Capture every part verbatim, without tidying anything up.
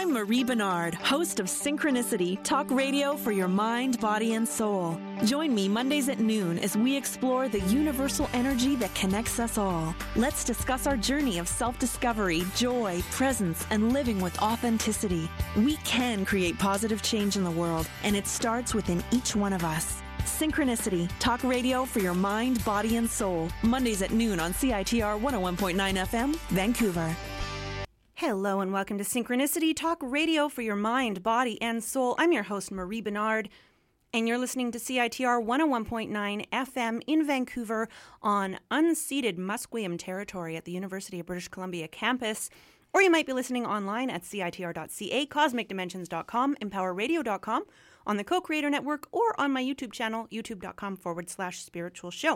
I'm Marie Bernard, host of Synchronicity, talk radio for your mind, body, and soul. Join me Mondays at noon as we explore the universal energy that connects us all. Let's discuss our journey of self-discovery, joy, presence, and living with authenticity. We can create positive change in the world, and it starts within each one of us. Synchronicity, talk radio for your mind, body, and soul. Mondays at noon on C I T R one oh one point nine F M, Vancouver. Hello and welcome to Synchronicity, talk radio for your mind, body, and soul. I'm your host, Marie Bernard, and you're listening to C I T R one oh one point nine F M in Vancouver on unceded Musqueam territory at the University of British Columbia campus. Or you might be listening online at C I T R dot C A, cosmic dimensions dot com, empower radio dot com, on the Co-Creator Network, or on my YouTube channel, youtube.com forward slash spiritual show.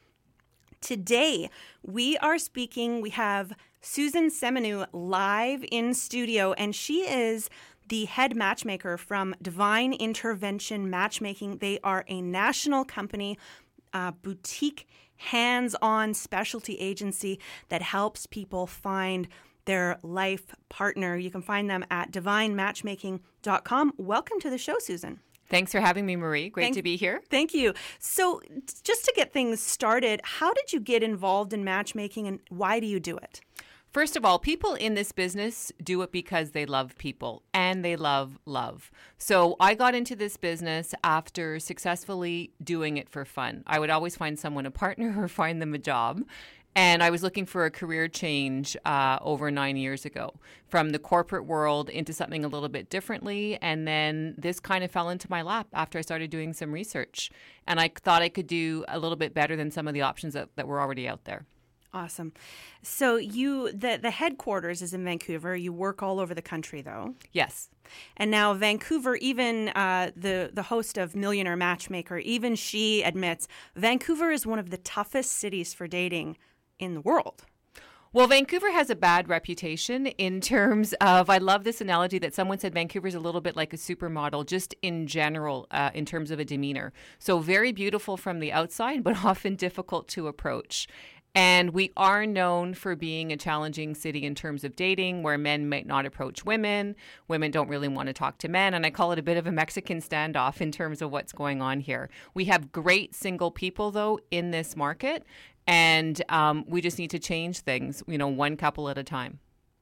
Today, we are speaking, we have Susan Semenu live in studio, and she is the head matchmaker from Divine Intervention Matchmaking. They are a national company, uh, boutique, hands-on specialty agency that helps people find their life partner. You can find them at divine matchmaking dot com. Welcome to the show, Susan. Thanks for having me, Marie. Great Thank, to be here. Thank you. So just to get things started, how did you get involved in matchmaking and why do you do it? First of all, people in this business do it because they love people and they love love. So I got into this business after successfully doing it for fun. I would always find someone a partner or find them a job. And I was looking for a career change uh, over nine years ago from the corporate world into something a little bit differently. And then this kind of fell into my lap after I started doing some research. And I thought I could do a little bit better than some of the options that, that were already out there. Awesome. So you, the, the headquarters is in Vancouver. You work all over the country, though. Yes. And now Vancouver, even uh, the, the host of Millionaire Matchmaker, even she admits Vancouver is one of the toughest cities for dating in the world. Well, Vancouver has a bad reputation in terms of, I love this analogy that someone said Vancouver's a little bit like a supermodel, just in general, uh, in terms of a demeanor. So very beautiful from the outside, but often difficult to approach. And we are known for being a challenging city in terms of dating, where men might not approach women. Women don't really want to talk to men. And I call it a bit of a Mexican standoff in terms of what's going on here. We have great single people, though, in this market. And um, we just need to change things, you know, one couple at a time.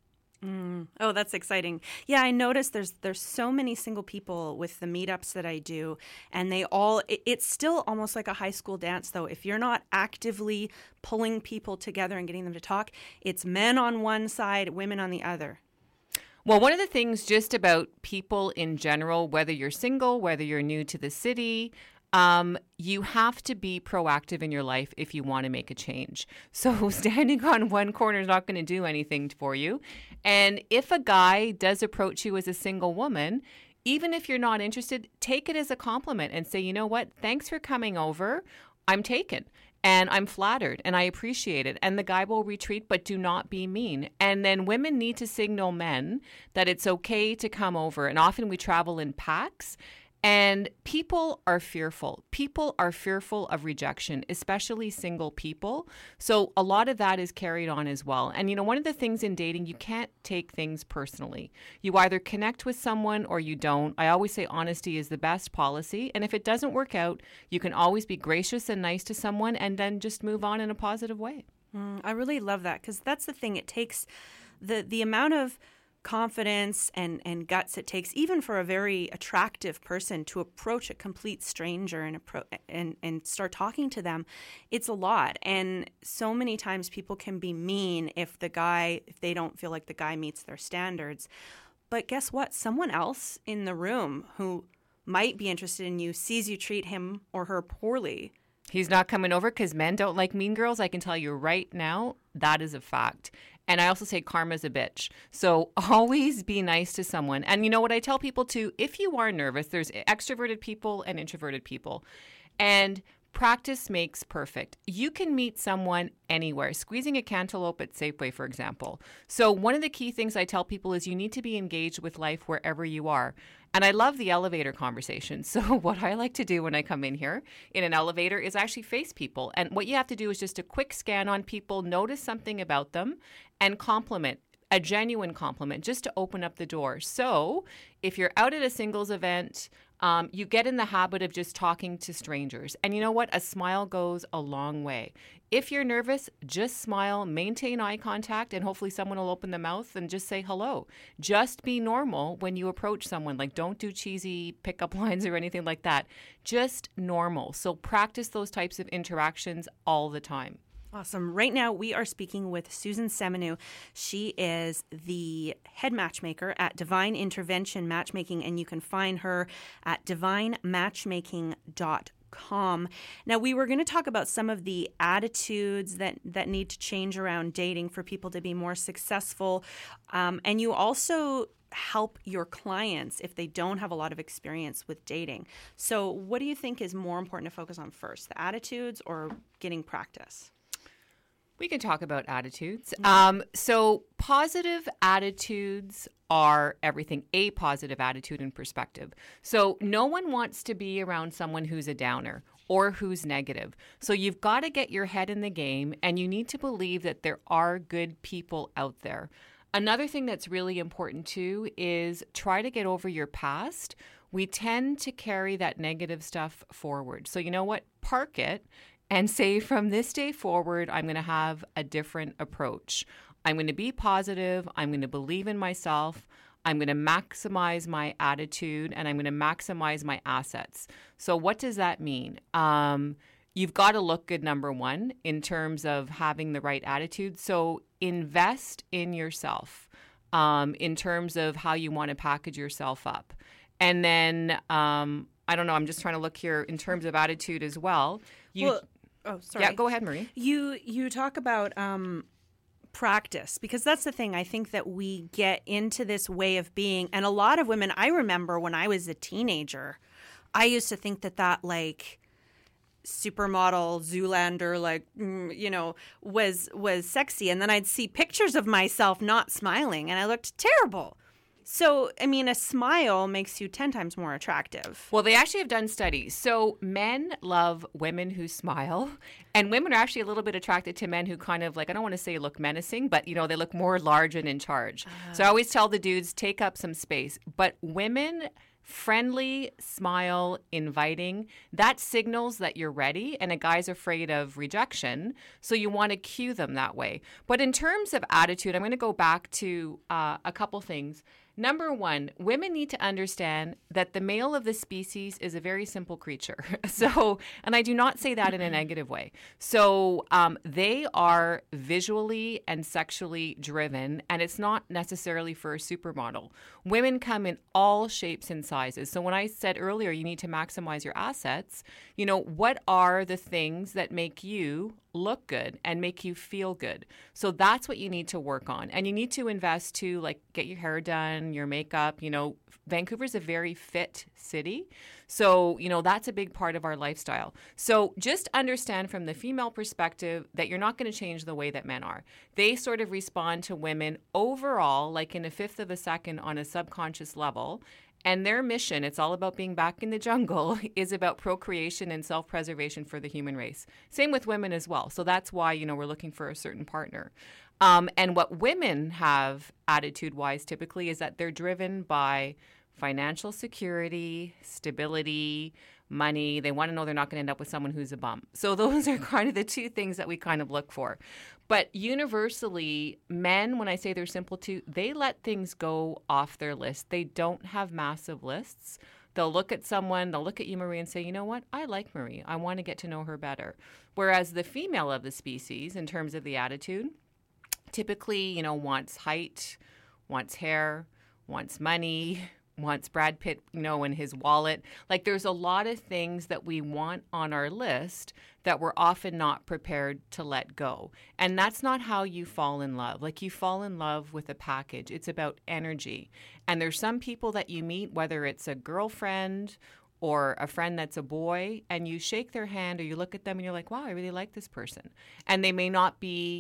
Mm. Oh, that's exciting. Yeah, I noticed there's there's so many single people with the meetups that I do, and they all, it, it's still almost like a high school dance, though. If you're not actively pulling people together and getting them to talk, it's men on one side, women on the other. Well, one of the things just about people in general, whether you're single, whether you're new to the city, Um, you have to be proactive in your life if you want to make a change. So standing on one corner is not going to do anything for you. And if a guy does approach you as a single woman, even if you're not interested, take it as a compliment and say, you know what, thanks for coming over. I'm taken. And I'm flattered and I appreciate it. And the guy will retreat, but do not be mean. And then women need to signal men that it's okay to come over. And often we travel in packs. And people are fearful. People are fearful of rejection, especially single people. So a lot of that is carried on as well. And, you know, one of the things in dating, you can't take things personally. You either connect with someone or you don't. I always say honesty is the best policy. And if it doesn't work out, you can always be gracious and nice to someone and then just move on in a positive way. Mm, I really love that because that's the thing. It takes the, the amount of confidence and, and guts it takes, even for a very attractive person, to approach a complete stranger and, appro- and and start talking to them. It's a lot. And so many times people can be mean if the guy, if they don't feel like the guy meets their standards. But guess what? Someone else in the room who might be interested in you sees you treat him or her poorly. He's not coming over because men don't like mean girls. I can tell you right now, that is a fact. And I also say karma's a bitch. So always be nice to someone. And you know what I tell people too, if you are nervous, there's extroverted people and introverted people. And practice makes perfect. You can meet someone anywhere, squeezing a cantaloupe at Safeway, for example. So one of the key things I tell people is you need to be engaged with life wherever you are. And I love the elevator conversation. So what I like to do when I come in here in an elevator is actually face people. And what you have to do is just a quick scan on people, notice something about them, and compliment. a genuine compliment just to open up the door. So if you're out at a singles event, um, you get in the habit of just talking to strangers. And you know what? A smile goes a long way. If you're nervous, just smile, maintain eye contact, and hopefully someone will open the mouth and just say hello. Just be normal when you approach someone. Like, don't do cheesy pickup lines or anything like that. Just normal. So practice those types of interactions all the time. Awesome. Right now, we are speaking with Susan Semenu. She is the head matchmaker at Divine Intervention Matchmaking, and you can find her at divine matchmaking dot com. Now, we were going to talk about some of the attitudes that, that need to change around dating for people to be more successful. Um, and you also help your clients if they don't have a lot of experience with dating. So what do you think is more important to focus on first, the attitudes or getting practice? We can talk about attitudes. Um, so positive attitudes are everything, a positive attitude and perspective. So no one wants to be around someone who's a downer or who's negative. So you've got to get your head in the game, and you need to believe that there are good people out there. Another thing that's really important too is try to get over your past. We tend to carry that negative stuff forward. So you know what? Park it. And say, from this day forward, I'm going to have a different approach. I'm going to be positive. I'm going to believe in myself. I'm going to maximize my attitude, and I'm going to maximize my assets. So what does that mean? Um, you've got to look good, number one, in terms of having the right attitude. So invest in yourself um, in terms of how you want to package yourself up. And then, um, I don't know, I'm just trying to look here in terms of attitude as well. You, well, Oh, sorry. Yeah, go ahead, Marie. You you talk about um, practice, because that's the thing. I think that we get into this way of being, and a lot of women, I remember when I was a teenager, I used to think that that like supermodel Zoolander, like, mm, you know, was was sexy. And then I'd see pictures of myself not smiling, and I looked terrible. So, I mean, a smile makes you ten times more attractive. Well, they actually have done studies. So men love women who smile, and women are actually a little bit attracted to men who kind of, like, I don't want to say look menacing, but, you know, they look more large and in charge. Uh. So I always tell the dudes, take up some space. But women, friendly, smile, inviting, that signals that you're ready, and a guy's afraid of rejection, so you want to cue them that way. But in terms of attitude, I'm going to go back to uh, a couple things. Number one, women need to understand that the male of the species is a very simple creature. So, and I do not say that in a negative way. So um, they are visually and sexually driven, and it's not necessarily for a supermodel. Women come in all shapes and sizes. So when I said earlier, you need to maximize your assets, you know, what are the things that make you look good and make you feel good? So that's what you need to work on. And you need to invest to, like, get your hair done, your makeup. You know, Vancouver's a very fit city. So, you know, that's a big part of our lifestyle. So just understand from the female perspective that you're not going to change the way that men are. They sort of respond to women overall, like in a fifth of a second on a subconscious level. And their mission, it's all about being back in the jungle, is about procreation and self-preservation for the human race. Same with women as well. So that's why, you know, we're looking for a certain partner. Um, and what women have attitude-wise typically is that they're driven by financial security, stability, money. They want to know they're not going to end up with someone who's a bum. So those are kind of the two things that we kind of look for. But universally, men, when I say they're simple too, they let things go off their list. They don't have massive lists. They'll look at someone, they'll look at you, Marie, and say, you know what? I like Marie. I want to get to know her better. Whereas the female of the species, in terms of the attitude, typically, you know, wants height, wants hair, wants money, wants Brad Pitt, you know, in his wallet. Like, there's a lot of things that we want on our list that we're often not prepared to let go. And that's not how you fall in love. Like, you fall in love with a package. It's about energy. And there's some people that you meet, whether it's a girlfriend or a friend that's a boy, and you shake their hand or you look at them and you're like, wow, I really like this person. And they may not be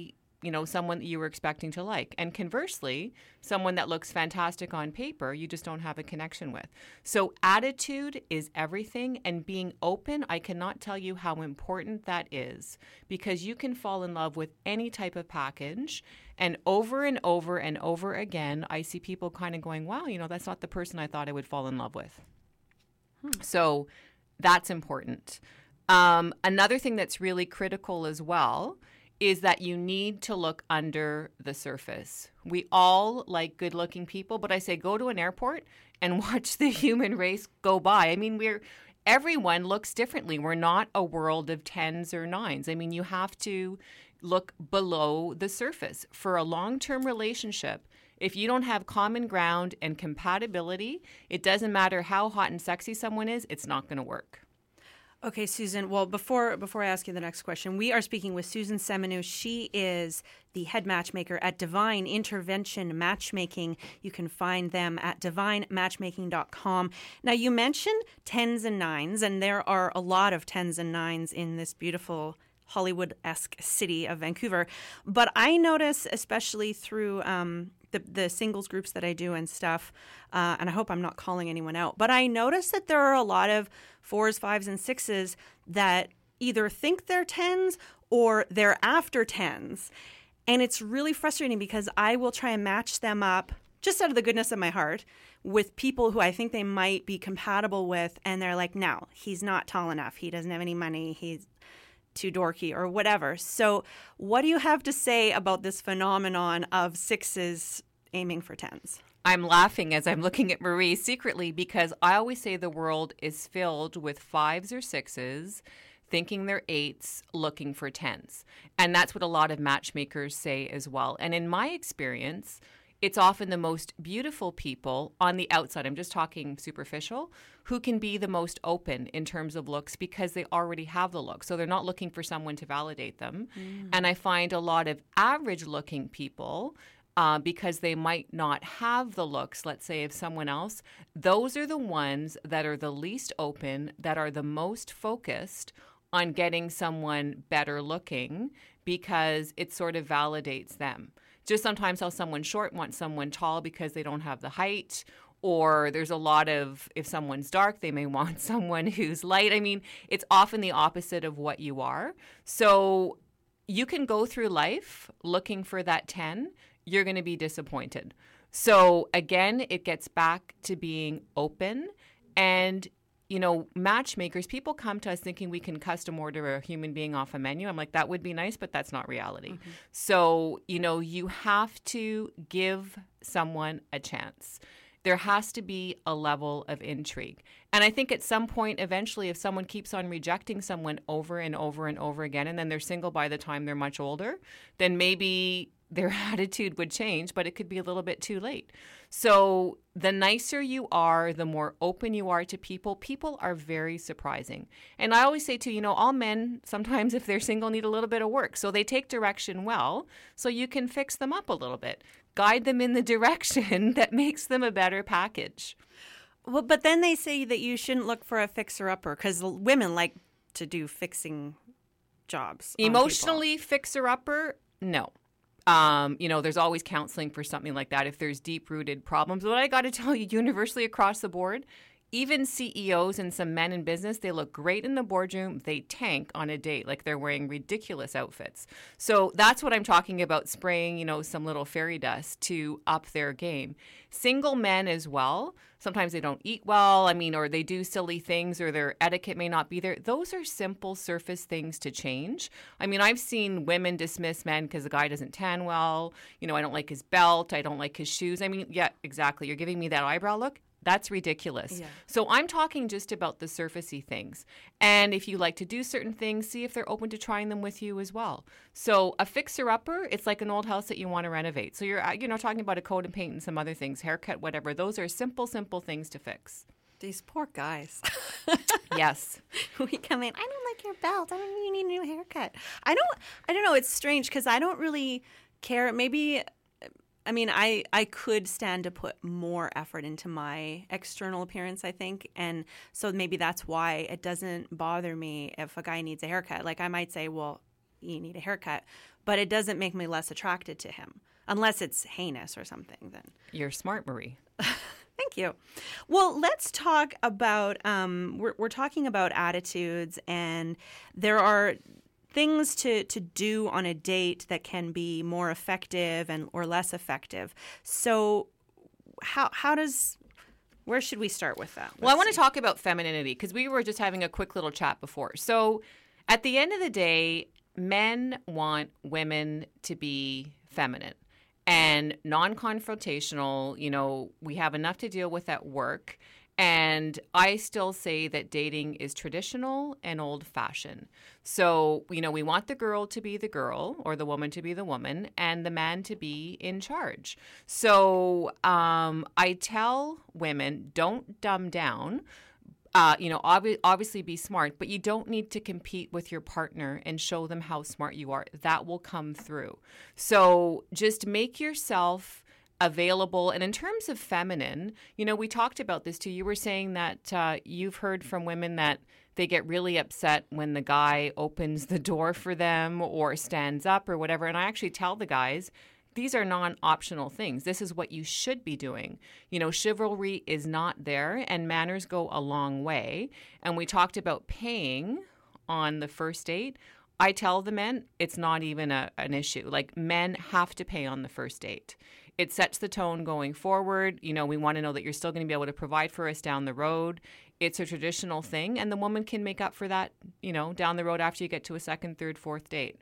you know, someone that you were expecting to like. And conversely, someone that looks fantastic on paper, you just don't have a connection with. So attitude is everything, and being open, I cannot tell you how important that is, because you can fall in love with any type of package. And over and over and over again, I see people kind of going, wow, you know, that's not the person I thought I would fall in love with. Hmm. So that's important. Um, another thing that's really critical as well is that you need to look under the surface. We all like good-looking people, but I say go to an airport and watch the human race go by. I mean, we're everyone looks differently. We're not a world of tens or nines. I mean, you have to look below the surface. For a long-term relationship, if you don't have common ground and compatibility, it doesn't matter how hot and sexy someone is, it's not going to work. Okay, Susan. Well, before before I ask you the next question, we are speaking with Susan Semenu. She is the head matchmaker at Divine Intervention Matchmaking. You can find them at divine matchmaking dot com. Now, you mentioned tens and nines, and there are a lot of tens and nines in this beautiful Hollywood-esque city of Vancouver. But I notice, especially through um, the, the singles groups that I do and stuff, uh, and I hope I'm not calling anyone out, but I notice that there are a lot of fours, fives, and sixes that either think they're tens or they're after tens. And it's really frustrating because I will try and match them up just out of the goodness of my heart with people who I think they might be compatible with. And they're like, no, he's not tall enough. He doesn't have any money. He's too dorky or whatever. So what do you have to say about this phenomenon of sixes aiming for tens? I'm laughing as I'm looking at Marie secretly because I always say the world is filled with fives or sixes thinking they're eights, looking for tens. And that's what a lot of matchmakers say as well. And in my experience, it's often the most beautiful people on the outside, I'm just talking superficial, who can be the most open in terms of looks because they already have the look. So they're not looking for someone to validate them. Mm. And I find a lot of average looking people, uh, because they might not have the looks, let's say, of someone else, those are the ones that are the least open, that are the most focused on getting someone better looking because it sort of validates them. Just sometimes how someone short wants someone tall because they don't have the height, or there's a lot of, if someone's dark, they may want someone who's light. I mean, it's often the opposite of what you are. So you can go through life looking for that ten, you're going to be disappointed. So again, it gets back to being open. And you know, matchmakers, people come to us thinking we can custom order a human being off a menu. I'm like, that would be nice, but that's not reality. Mm-hmm. So, you know, you have to give someone a chance. There has to be a level of intrigue. And I think at some point, eventually, if someone keeps on rejecting someone over and over and over again, and then they're single by the time they're much older, then maybe their attitude would change, but it could be a little bit too late. So the nicer you are, the more open you are to people, people are very surprising. And I always say too, you know, all men, sometimes if they're single, need a little bit of work. So they take direction well, so you can fix them up a little bit. Guide them in the direction that makes them a better package. Well, but then they say that you shouldn't look for a fixer-upper because women like to do fixing jobs. Emotionally fixer-upper, no. Um, you know, there's always counseling for something like that if there's deep-rooted problems. But I got to tell you, universally across the board, even C E Os and some men in business, they look great in the boardroom. They tank on a date, like they're wearing ridiculous outfits. So that's what I'm talking about, spraying, you know, some little fairy dust to up their game. Single men as well. Sometimes they don't eat well, I mean, or they do silly things, or their etiquette may not be there. Those are simple surface things to change. I mean, I've seen women dismiss men because the guy doesn't tan well. You know, I don't like his belt. I don't like his shoes. I mean, yeah, exactly. You're giving me that eyebrow look. That's ridiculous. Yeah. So I'm talking just about the surfacey things. And if you like to do certain things, see if they're open to trying them with you as well. So a fixer-upper, it's like an old house that you want to renovate. So you're, you know, talking about a coat and paint and some other things, haircut, whatever. Those are simple, simple things to fix. These poor guys. Yes. We come in, I don't like your belt. I don't, you need a new haircut. I don't, I don't know. It's strange because I don't really care. Maybe... I mean, I, I could stand to put more effort into my external appearance, I think. And so maybe that's why it doesn't bother me if a guy needs a haircut. Like I might say, well, you need a haircut. but it doesn't make me less attracted to him. Unless it's heinous or something, then. You're smart, Marie. Thank you. Well, let's talk about, um, we're, we're talking about attitudes, and there are things to, to do on a date that can be more effective and or less effective. So how how does, where should we start with that? Let's well, I want see. to talk about femininity because we were just having a quick little chat before. So at the end of the day, men want women to be feminine and non-confrontational. You know, we have enough to deal with at work. And I still say that dating is traditional and old-fashioned. So, you know, we want the girl to be the girl or the woman to be the woman and the man to be in charge. So um, I tell women, don't dumb down. Uh, you know, ob- obviously be smart, but you don't need to compete with your partner and show them how smart you are. That will come through. So just make yourself available. And in terms of feminine, you know, we talked about this too. You were saying that uh, you've heard from women that they get really upset when the guy opens the door for them or stands up or whatever. And I actually tell the guys, these are non-optional things. This is what you should be doing. You know, chivalry is not there, and manners go a long way. And we talked about paying on the first date. I tell the men it's not even a, an issue. Like, men have to pay on the first date. It sets the tone going forward. You know, we want to know that you're still going to be able to provide for us down the road. It's a traditional thing, and the woman can make up for that, you know, down the road after you get to a second, third, fourth date.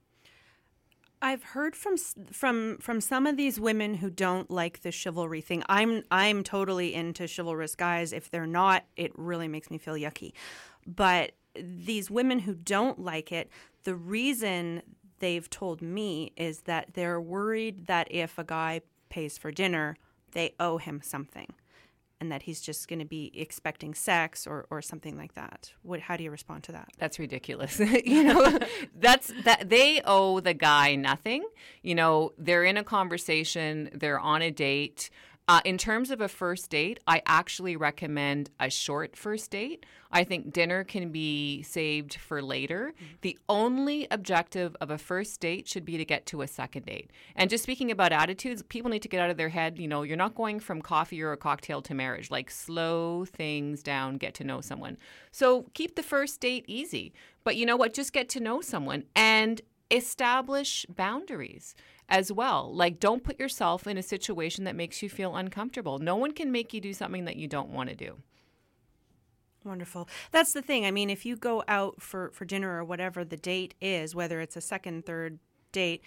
I've heard from from from some of these women who don't like the chivalry thing. I'm I'm totally into chivalrous guys. If they're not, it really makes me feel yucky. But these women who don't like it, the reason they've told me is that they're worried that if a guy pays for dinner, they owe him something, and that he's just going to be expecting sex or, or something like that. What? How do you respond to that? That's ridiculous. you know, that's that they owe the guy nothing. You know, they're in a conversation, they're on a date. Uh, in terms of a first date, I actually recommend a short first date. I think dinner can be saved for later. Mm-hmm. The only objective of a first date should be to get to a second date. And just speaking about attitudes, people need to get out of their head. You know, you're not going from coffee or a cocktail to marriage. Like, slow things down, get to know someone. So keep the first date easy. But you know what? Just get to know someone and establish boundaries as well. Like, don't put yourself in a situation that makes you feel uncomfortable. No one can make you do something that you don't want to do. Wonderful. That's the thing. I mean, if you go out for, for dinner or whatever the date is, whether it's a second, third date,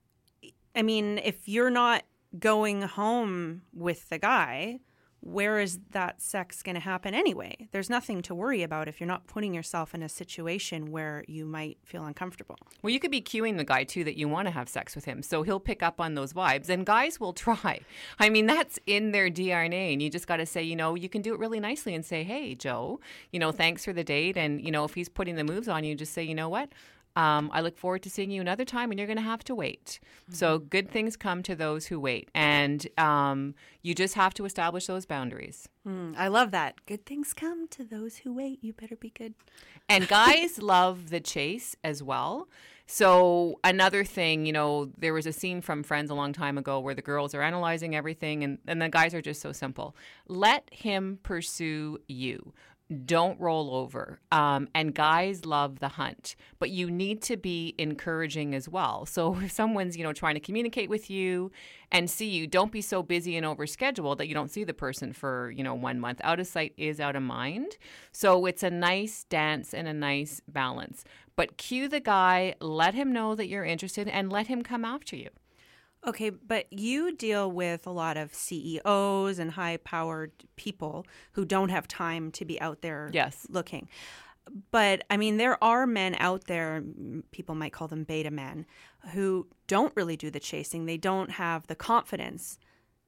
I mean, if you're not going home with the guy, where is that sex going to happen anyway? There's nothing to worry about if you're not putting yourself in a situation where you might feel uncomfortable. Well, you could be cueing the guy, too, that you want to have sex with him. So he'll pick up on those vibes. And guys will try. I mean, that's in their D N A. And you just got to say, you know, you can do it really nicely and say, hey, Joe, you know, thanks for the date. And, you know, if he's putting the moves on you, just say, you know what? Um, I look forward to seeing you another time, and you're going to have to wait. Mm-hmm. So good things come to those who wait. And um, you just have to establish those boundaries. Mm, I love that. Good things come to those who wait. You better be good. And guys love the chase as well. So another thing, you know, there was a scene from Friends a long time ago where the girls are analyzing everything, and, and the guys are just so simple. Let him pursue you. Don't roll over. Um, and guys love the hunt, but you need to be encouraging as well. So if someone's, you know, trying to communicate with you and see you, don't be so busy and overscheduled that you don't see the person for, you know, one month. Out of sight is out of mind. So it's a nice dance and a nice balance. But cue the guy, let him know that you're interested, and let him come after you. Okay, but you deal with a lot of C E Os and high-powered people who don't have time to be out there yes. looking. But, I mean, there are men out there, people might call them beta men, who don't really do the chasing. They don't have the confidence.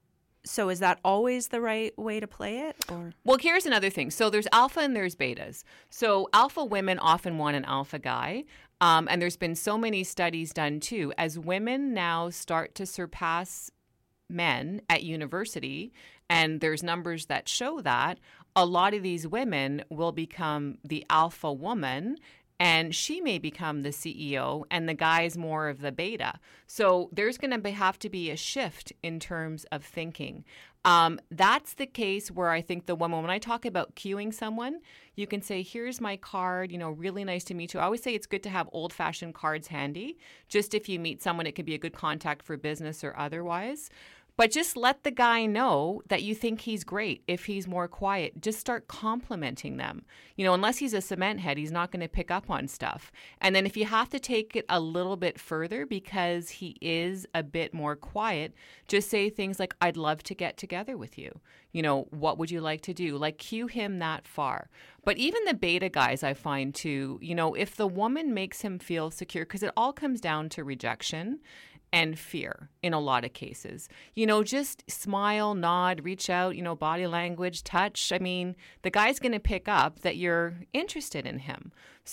So is that always the right way to play it? Or? Well, here's another thing. So there's alpha and there's betas. So alpha women often want an alpha guy. Um, and there's been so many studies done, too. As women now start to surpass men at university, and there's numbers that show that, a lot of these women will become the alpha woman and she may become the C E O and the guy's more of the beta. So there's going to have to be a shift in terms of thinking. Um, that's the case where I think the woman, when I talk about cueing someone, you can say, here's my card, you know, really nice to meet you. I always say it's good to have old-fashioned cards handy. Just if you meet someone, it could be a good contact for business or otherwise. But just let the guy know that you think he's great. If he's more quiet, just start complimenting them. You know, unless he's a cement head, he's not going to pick up on stuff. And then if you have to take it a little bit further because he is a bit more quiet, just say things like, I'd love to get together with you. You know, what would you like to do? Like, cue him that far. But even the beta guys, I find too, you know, if the woman makes him feel secure, because it all comes down to rejection and fear in a lot of cases. You know, just smile, nod, reach out, you know, body language, touch. I mean, the guy's going to pick up that you're interested in him.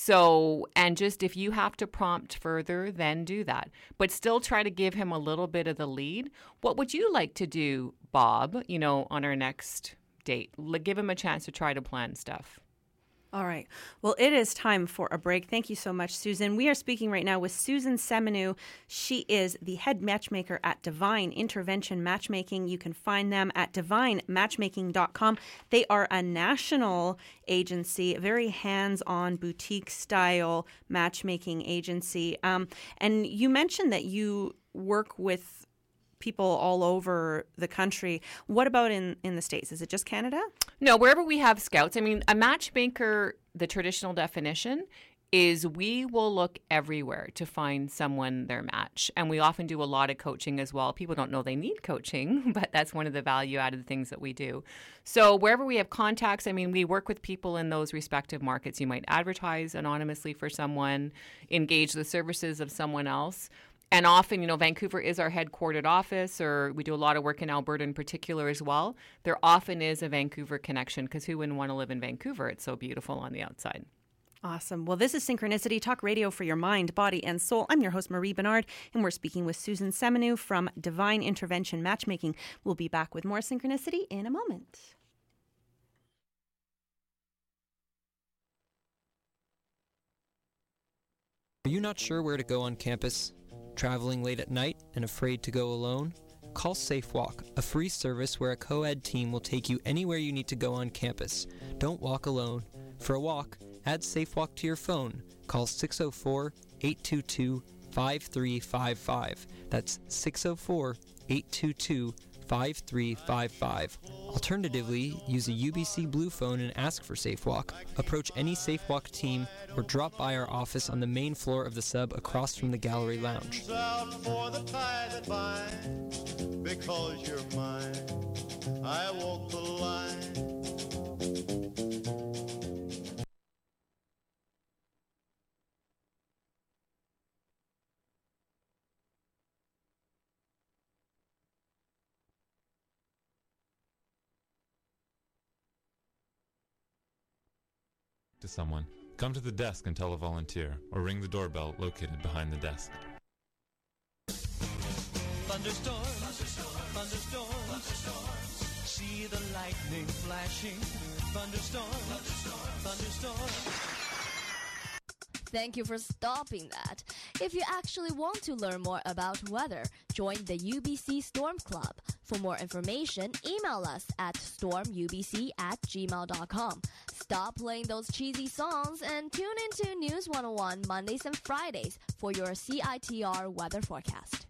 So, and just if you have to prompt further, then do that. But still try to give him a little bit of the lead. What would you like to do, Bob, you know, on our next date? Give him a chance to try to plan stuff. All right. Well, it is time for a break. Thank you so much, Susan. We are speaking right now with Susan Semeneau. She is the head matchmaker at Divine Intervention Matchmaking. You can find them at divine matchmaking dot com. They are a national agency, a very hands-on boutique-style matchmaking agency. Um, and you mentioned that you work with people all over the country. What about in, in the States? Is it just Canada? No, wherever we have scouts. I mean, a matchmaker, the traditional definition is we will look everywhere to find someone their match. And we often do a lot of coaching as well. People don't know they need coaching, but that's one of the value-added things that we do. So wherever we have contacts, I mean, we work with people in those respective markets. You might advertise anonymously for someone, engage the services of someone else. And often, you know, Vancouver is our headquartered office, or we do a lot of work in Alberta in particular as well. There often is a Vancouver connection because who wouldn't want to live in Vancouver? It's so beautiful on the outside. Awesome. Well, this is Synchronicity, talk radio for your mind, body, and soul. I'm your host, Marie Bernard, and we're speaking with Susan Semeneau from Divine Intervention Matchmaking. We'll be back with more Synchronicity in a moment. Are you not sure where to go on campus? Traveling late at night and afraid to go alone? Call SafeWalk, a free service where a co-ed team will take you anywhere you need to go on campus. Don't walk alone. For a walk, add SafeWalk to your phone. Call six oh four, eight two two, five three five five. That's six oh four, eight two two, five three five five. Alternatively, use a U B C Blue phone and ask for SafeWalk. Approach any SafeWalk team or drop by our office on the main floor of the sub across from the gallery lounge. Because you're mine, I walk the line. To someone, come to the desk and tell a volunteer, or ring the doorbell located behind the desk. Thunderstorm, thunderstorm, thunderstorm, thunderstorm. See the lightning flashing. Thunderstorm, thunderstorm, thunderstorm. Thank you for stopping that. If you actually want to learn more about weather, join the U B C Storm Club. For more information, email us at storm u b c at gmail dot com. Stop playing those cheesy songs and tune into News one oh one Mondays and Fridays for your C I T R weather forecast.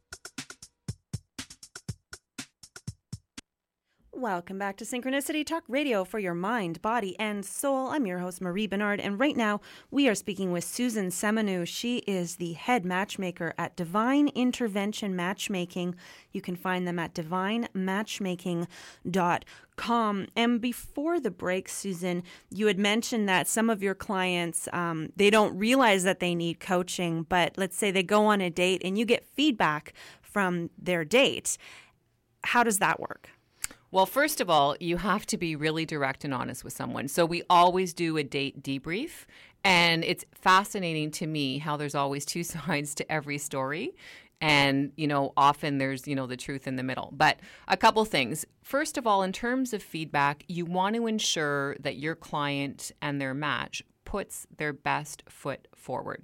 Welcome back to Synchronicity, talk radio for your mind, body, and soul. I'm your host, Marie Bernard, and right now we are speaking with Susan Semeneau. She is the head matchmaker at Divine Intervention Matchmaking. You can find them at divine matchmaking dot com. And before the break, Susan, you had mentioned that some of your clients, um, they don't realize that they need coaching, but let's say they go on a date and you get feedback from their date. How does that work? Well, first of all, you have to be really direct and honest with someone. So we always do a date debrief. And it's fascinating to me how there's always two sides to every story. And, you know, often there's, you know, the truth in the middle. But a couple things. First of all, in terms of feedback, you want to ensure that your client and their match puts their best foot forward.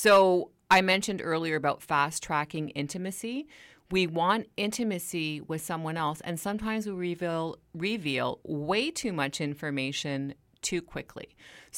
So I mentioned earlier about fast tracking intimacy. We want intimacy with someone else, and sometimes we reveal reveal way too much information too quickly.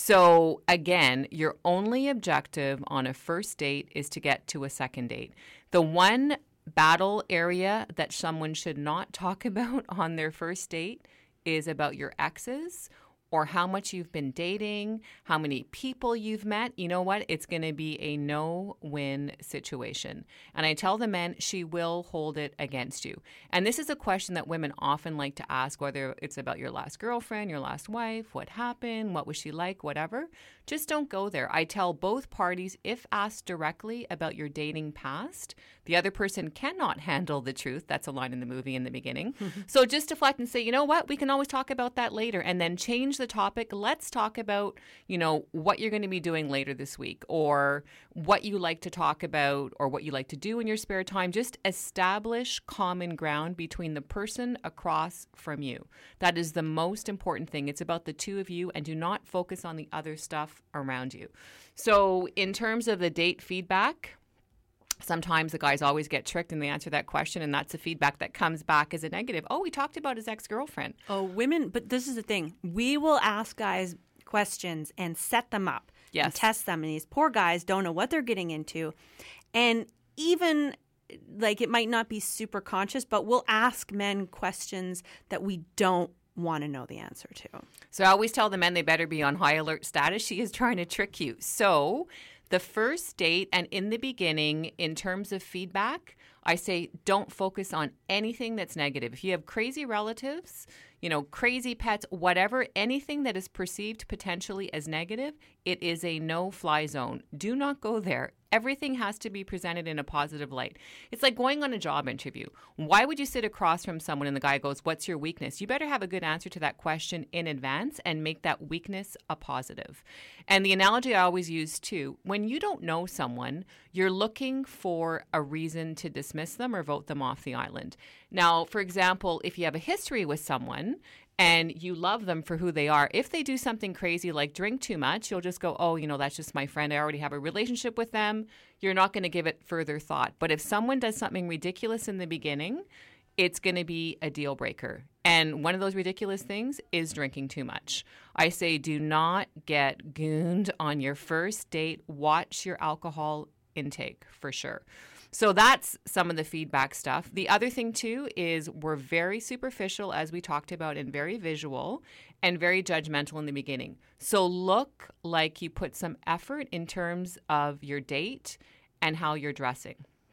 So again, your only objective on a first date is to get to a second date. The one battle area that someone should not talk about on their first date is about your exes or how much you've been dating, how many people you've met. You know what? It's going to be a no-win situation. And I tell the men, she will hold it against you. And this is a question that women often like to ask, whether it's about your last girlfriend, your last wife, what happened, what was she like, whatever. Just don't go there. I tell both parties, if asked directly about your dating past, the other person cannot handle the truth. That's a line in the movie in the beginning. So just deflect and say, you know what? We can always talk about that later, and then change the topic. Let's talk about, you know, what you're going to be doing later this week, or what you like to talk about, or what you like to do in your spare time. Just establish common ground between the person across from you. That is the most important thing. It's about the two of you, and do not focus on the other stuff around you. So in terms of the date feedback, sometimes the guys always get tricked and they answer that question, and that's the feedback that comes back as a negative. Oh, he talked about his ex-girlfriend. Oh, women, but this is the thing. We will ask guys questions and set them up. Yes. And test them. And these poor guys don't know what they're getting into. And even, like, it might not be super conscious, but we'll ask men questions that we don't want to know the answer to. So I always tell the men they better be on high alert status. She is trying to trick you. So the first date and in the beginning, in terms of feedback, I say don't focus on anything that's negative. If you have crazy relatives, you know, crazy pets, whatever, anything that is perceived potentially as negative, it is a no-fly zone. Do not go there. Everything has to be presented in a positive light. It's like going on a job interview. Why would you sit across from someone and the guy goes, what's your weakness? You better have a good answer to that question in advance and make that weakness a positive. And the analogy I always use too, when you don't know someone, you're looking for a reason to dismiss them or vote them off the island. Now, for example, if you have a history with someone and you love them for who they are, if they do something crazy like drink too much, you'll just go, oh, you know, that's just my friend. I already have a relationship with them. You're not going to give it further thought. But if someone does something ridiculous in the beginning, it's going to be a deal breaker. And one of those ridiculous things is drinking too much. I say do not get gooned on your first date. Watch your alcohol intake for sure. So that's some of the feedback stuff. The other thing, too, is we're very superficial, as we talked about, and very visual and very judgmental in the beginning. So look like you put some effort in terms of your date and how you're dressing.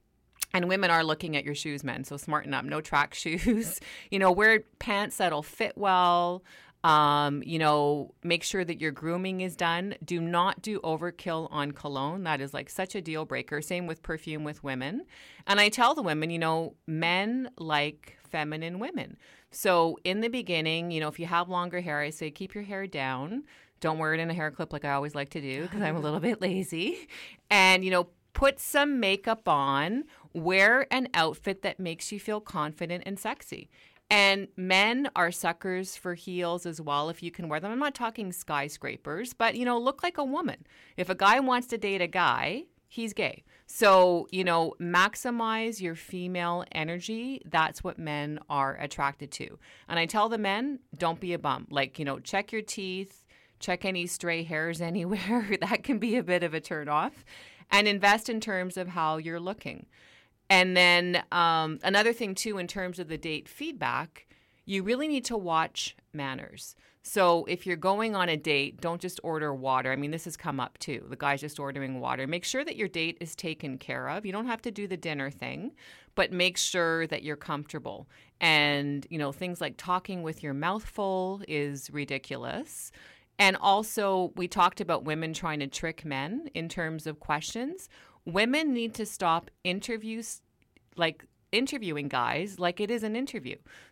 And women are looking at your shoes, men, so smarten up. No track shoes. You know, wear pants that'll fit well. Um, you know, make sure that your grooming is done. Do not do overkill on cologne. That is like such a deal breaker. Same with perfume with women. And I tell the women, you know, men like feminine women. So in the beginning, you know, if you have longer hair, I say keep your hair down. Don't wear it in a hair clip like I always like to do because I'm a little bit lazy. And, you know, put some makeup on. Wear an outfit that makes you feel confident and sexy. And men are suckers for heels as well if you can wear them. I'm not talking skyscrapers, but, you know, look like a woman. If a guy wants to date a guy, he's gay. So, you know, maximize your female energy. That's what men are attracted to. And I tell the men, don't be a bum. Like, you know, check your teeth, check any stray hairs anywhere. That can be a bit of a turn off. And invest in terms of how you're looking. And then um, another thing, too, in terms of the date feedback, you really need to watch manners. So if you're going on a date, don't just order water. I mean, this has come up, too. The guy's just ordering water. Make sure that your date is taken care of. You don't have to do the dinner thing, but make sure that you're comfortable. And, you know, things like talking with your mouth full is ridiculous. And also, we talked about women trying to trick men in terms of questions. Women need to stop interviews, like interviewing guys like it is an interview.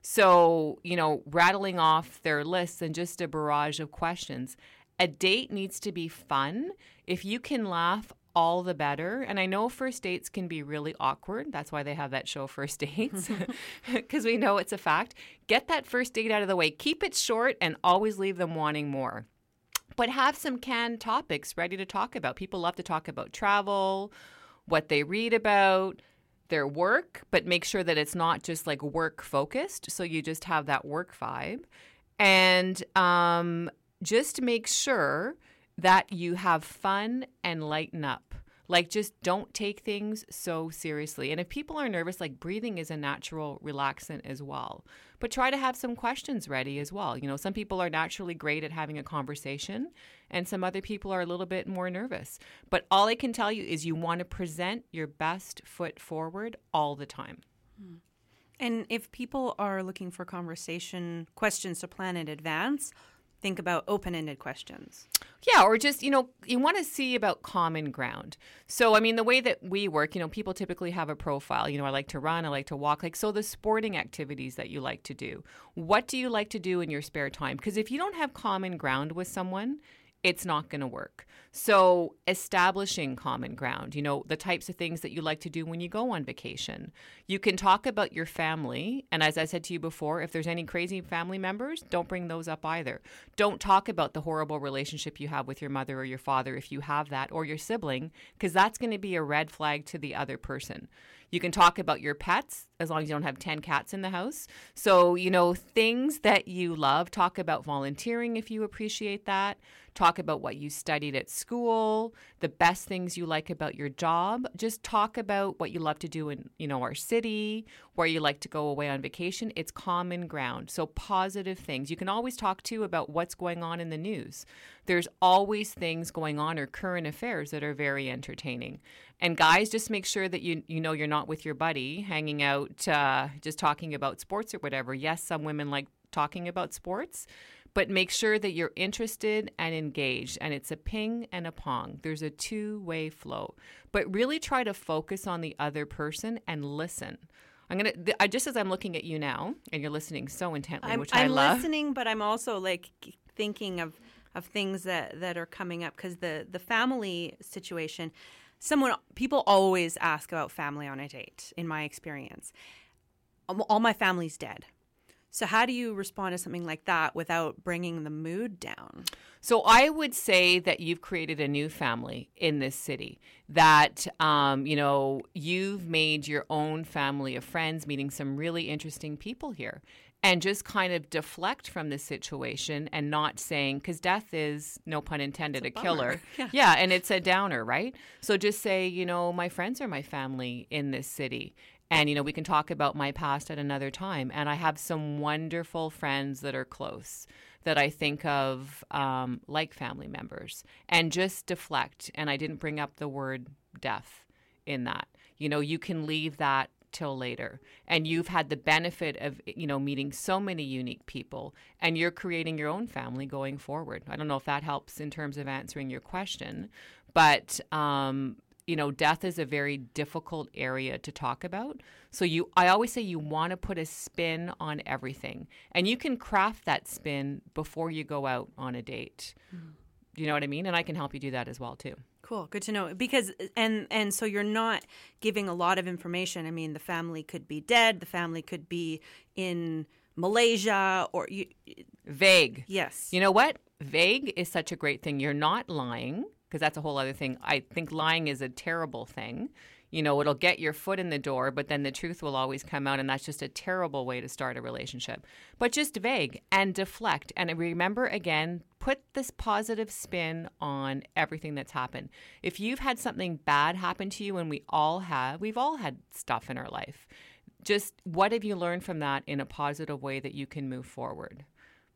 So, you know, rattling off their lists and just a barrage of questions. A date needs to be fun. If you can laugh, all the better. And I know first dates can be really awkward. That's why they have that show, First Dates, because we know it's a fact. Get that first date out of the way. Keep it short and always leave them wanting more. but have some canned topics ready to talk about. People love to talk about travel, what they read about, their work, but make sure that it's not just like work focused. So you just have that work vibe. And um, just make sure that you have fun and lighten up. Like, just don't take things so seriously. And if people are nervous, like, breathing is a natural relaxant as well. But try to have some questions ready as well. You know, some people are naturally great at having a conversation, and some other people are a little bit more nervous. But all I can tell you is you want to present your best foot forward all the time. And if people are looking for conversation questions to plan in advance, think about open-ended questions. Yeah, or just, you know, you want to see about common ground. So, I mean, the way that we work, you know, people typically have a profile. You know, I like to run, I like to walk. Like, so the sporting activities that you like to do. What do you like to do in your spare time? Because if you don't have common ground with someone, it's not going to work. So establishing common ground, you know, the types of things that you like to do when you go on vacation. You can talk about your family. And as I said to you before, if there's any crazy family members, don't bring those up either. Don't talk about the horrible relationship you have with your mother or your father if you have that, or your sibling, because that's going to be a red flag to the other person. You can talk about your pets as long as you don't have ten cats in the house. So, you know, things that you love. Talk about volunteering if you appreciate that. Talk about what you studied at school, the best things you like about your job. Just talk about what you love to do in, you know, our city, where you like to go away on vacation. It's common ground. So positive things. You can always talk too about what's going on in the news. There's always things going on, or current affairs that are very entertaining. And guys, just make sure that you you know you're not with your buddy hanging out, uh, just talking about sports or whatever. Yes, some women like talking about sports, but make sure that you're interested and engaged, and it's a ping and a pong. There's a two-way flow. But really try to focus on the other person and listen. I'm gonna th- I, just as I'm looking at you now, and you're listening so intently, I'm, which I I'm love. I'm listening, but I'm also like thinking of of things that, that are coming up, because the the family situation. Someone, people always ask about family on a date, in my experience. All my family's dead. So how do you respond to something like that without bringing the mood down? So I would say that you've created a new family in this city, that, um, you know, you've made your own family of friends, meeting some really interesting people here. And just kind of deflect from the situation and not saying, because death is, no pun intended, a, a killer. Yeah. yeah, and it's a downer, right? So just say, you know, my friends are my family in this city. And, you know, we can talk about my past at another time. And I have some wonderful friends that are close that I think of um, like family members. And just deflect. And I didn't bring up the word death in that. You know, you can leave that till later, and you've had the benefit of, you know, meeting so many unique people, and you're creating your own family going forward. I don't know if that helps in terms of answering your question, but um, you know, death is a very difficult area to talk about. So you, I always say you want to put a spin on everything, and you can craft that spin before you go out on a date. Mm. You know what I mean? And I can help you do that as well too. Cool. Good to know. Because, and and so you're not giving a lot of information. I mean, the family could be dead. The family could be in Malaysia, or you. Vague. Yes. You know what? Vague is such a great thing. You're not lying, because that's a whole other thing. I think lying is a terrible thing. You know, it'll get your foot in the door, but then the truth will always come out, and that's just a terrible way to start a relationship. But just vague and deflect. And remember, again, put this positive spin on everything that's happened. If you've had something bad happen to you, and we all have, we've all had stuff in our life, just what have you learned from that in a positive way that you can move forward?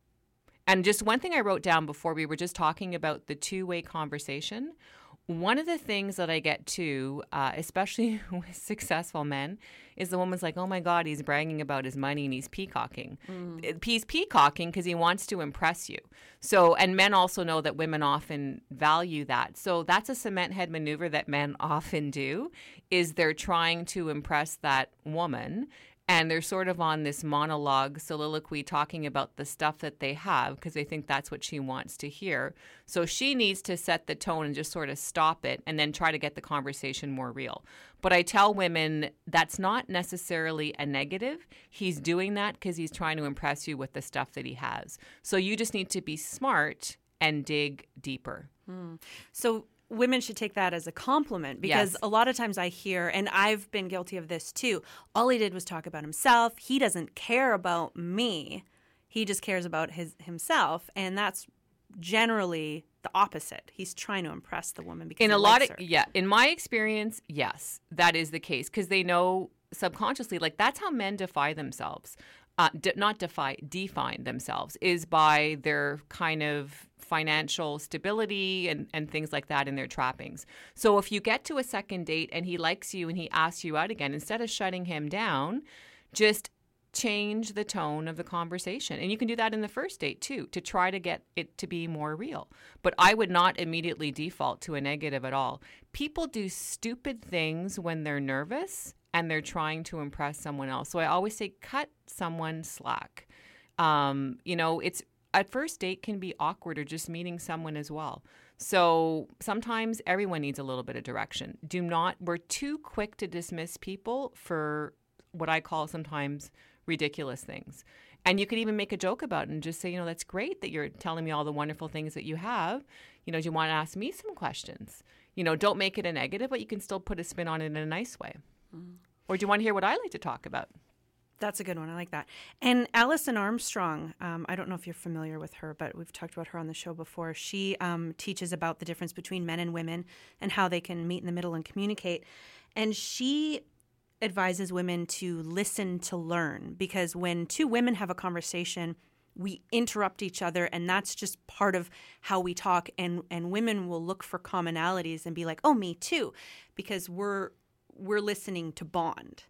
And just one thing I wrote down before, we were just talking about the two-way conversation. One of the things that I get to, uh, especially with successful men, is the woman's like, oh my God, he's bragging about his money and he's peacocking. Mm. He's peacocking because he wants to impress you. So, and men also know that women often value that. So that's a cement head maneuver that men often do, is they're trying to impress that woman. And they're sort of on this monologue soliloquy talking about the stuff that they have, because they think that's what she wants to hear. So she needs to set the tone and just sort of stop it, and then try to get the conversation more real. But I tell women that's not necessarily a negative. He's doing that because he's trying to impress you with the stuff that he has. So you just need to be smart and dig deeper. Mm. So women should take that as a compliment, because Yes. a lot of times I hear, and I've been guilty of this too, all he did was talk about himself. He doesn't care about me. He just cares about his himself. And that's generally the opposite. He's trying to impress the woman because In he a lot likes of her. yeah, in my experience, yes, that is the case, because they know subconsciously, like that's how men defy themselves. Uh, de- not defy, define themselves, is by their kind of financial stability and, and things like that in their trappings. So if you get to a second date and he likes you and he asks you out again, instead of shutting him down, just change the tone of the conversation. And you can do that in the first date too, to try to get it to be more real. But I would not immediately default to a negative at all. People do stupid things when they're nervous and they're trying to impress someone else. So I always say, cut someone slack. Um, you know, it's at first date can be awkward, or just meeting someone as well. So sometimes everyone needs a little bit of direction. Do not, we're too quick to dismiss people for what I call sometimes ridiculous things. And you could even make a joke about it and just say, you know, that's great that you're telling me all the wonderful things that you have. You know, do you want to ask me some questions? You know, don't make it a negative, but you can still put a spin on it in a nice way. Mm. Or do you want to hear what I like to talk about? That's a good one. I like that. And Alison Armstrong, um, I don't know if you're familiar with her, but we've talked about her on the show before. She um, teaches about the difference between men and women and how they can meet in the middle and communicate. And she advises women to listen to learn, because when two women have a conversation, we interrupt each other, and that's just part of how we talk. And, and women will look for commonalities and be like, oh, me too, because we're we're listening to bond.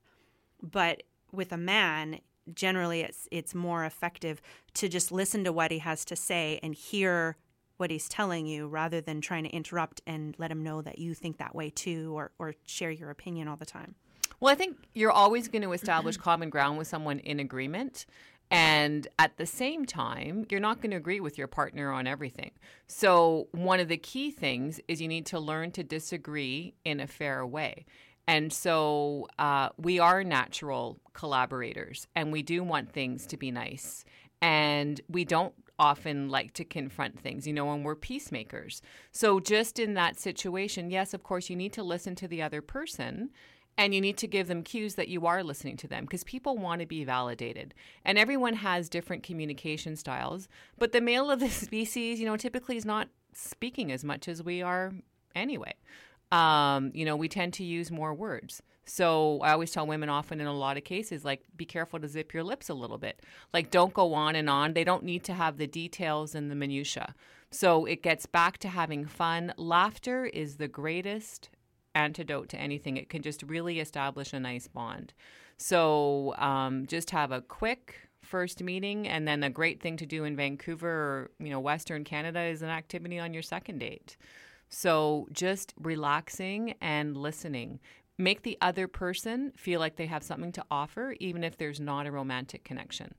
But with a man, generally it's it's more effective to just listen to what he has to say and hear what he's telling you, rather than trying to interrupt and let him know that you think that way too, or, or share your opinion all the time. Well, I think you're always going to establish common ground with someone in agreement. And at the same time, you're not going to agree with your partner on everything. So one of the key things is you need to learn to disagree in a fair way. And so uh, we are natural collaborators, and we do want things to be nice. And we don't often like to confront things, you know, and we're peacemakers. So just in that situation, yes, of course, you need to listen to the other person, and you need to give them cues that you are listening to them, because people want to be validated. And everyone has different communication styles. But the male of the species, you know, typically is not speaking as much as we are anyway. Um, you know, we tend to use more words. So I always tell women often in a lot of cases, like, be careful to zip your lips a little bit. Like, don't go on and on. They don't need to have the details and the minutia. So it gets back to having fun. Laughter is the greatest antidote to anything. It can just really establish a nice bond. So um, just have a quick first meeting, and then a great thing to do in Vancouver or, you know, Western Canada is an activity on your second date. So just relaxing and listening. Make the other person feel like they have something to offer, even if there's not a romantic connection.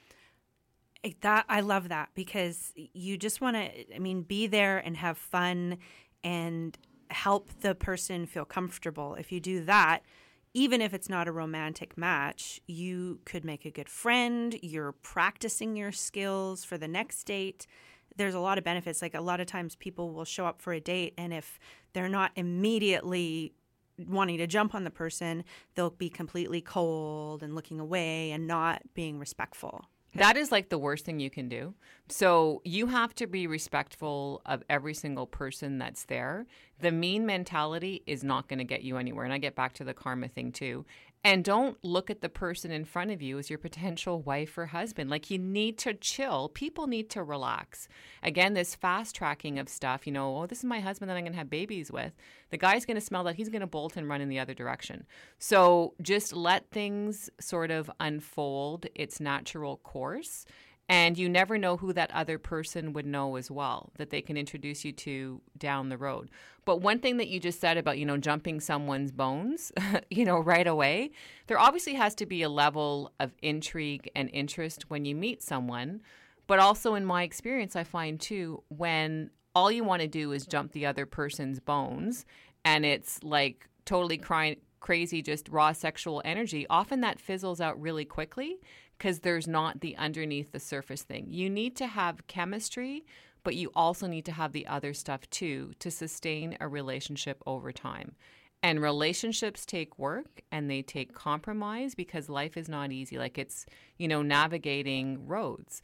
That I love that, because you just want to, I mean, be there and have fun and help the person feel comfortable. If you do that, even if it's not a romantic match, you could make a good friend. You're practicing your skills for the next date. There's a lot of benefits. Like, a lot of times people will show up for a date, and if they're not immediately wanting to jump on the person, they'll be completely cold and looking away and not being respectful. That is like the worst thing you can do. So you have to be respectful of every single person that's there. The mean mentality is not going to get you anywhere. And I get back to the karma thing too. And don't look at the person in front of you as your potential wife or husband. Like, you need to chill. People need to relax. Again, this fast tracking of stuff, you know, oh, this is my husband that I'm going to have babies with. The guy's going to smell that. He's going to bolt and run in the other direction. So just let things sort of unfold its natural course. And you never know who that other person would know as well, that they can introduce you to down the road. But one thing that you just said about, you know, jumping someone's bones, you know, right away, there obviously has to be a level of intrigue and interest when you meet someone. But also in my experience, I find too, when all you want to do is jump the other person's bones and it's like totally crying, crazy, just raw sexual energy, often that fizzles out really quickly because there's not the underneath the surface thing. You need to have chemistry but you also need to have the other stuff too to sustain a relationship over time. And relationships take work and they take compromise because life is not easy. Like it's, you know, navigating roads.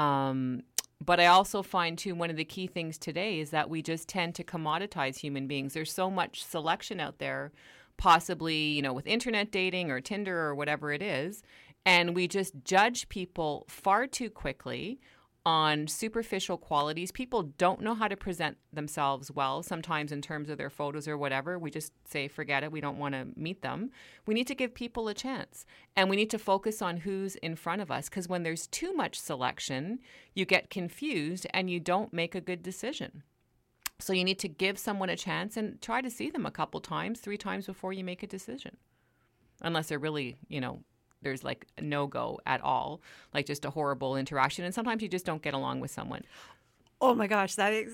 Um, but I also find too, one of the key things today is that we just tend to commoditize human beings. There's so much selection out there, possibly, you know, with internet dating or Tinder or whatever it is. And we just judge people far too quickly on superficial qualities. People don't know how to present themselves well, sometimes in terms of their photos or whatever. We just say, forget it, we don't want to meet them. We need to give people a chance. And we need to focus on who's in front of us, because when there's too much selection, you get confused and you don't make a good decision. So you need to give someone a chance and try to see them a couple times, three times before you make a decision. Unless they're really, you know, there's like a no-go at all, like just a horrible interaction. And sometimes you just don't get along with someone. Oh my gosh, that is,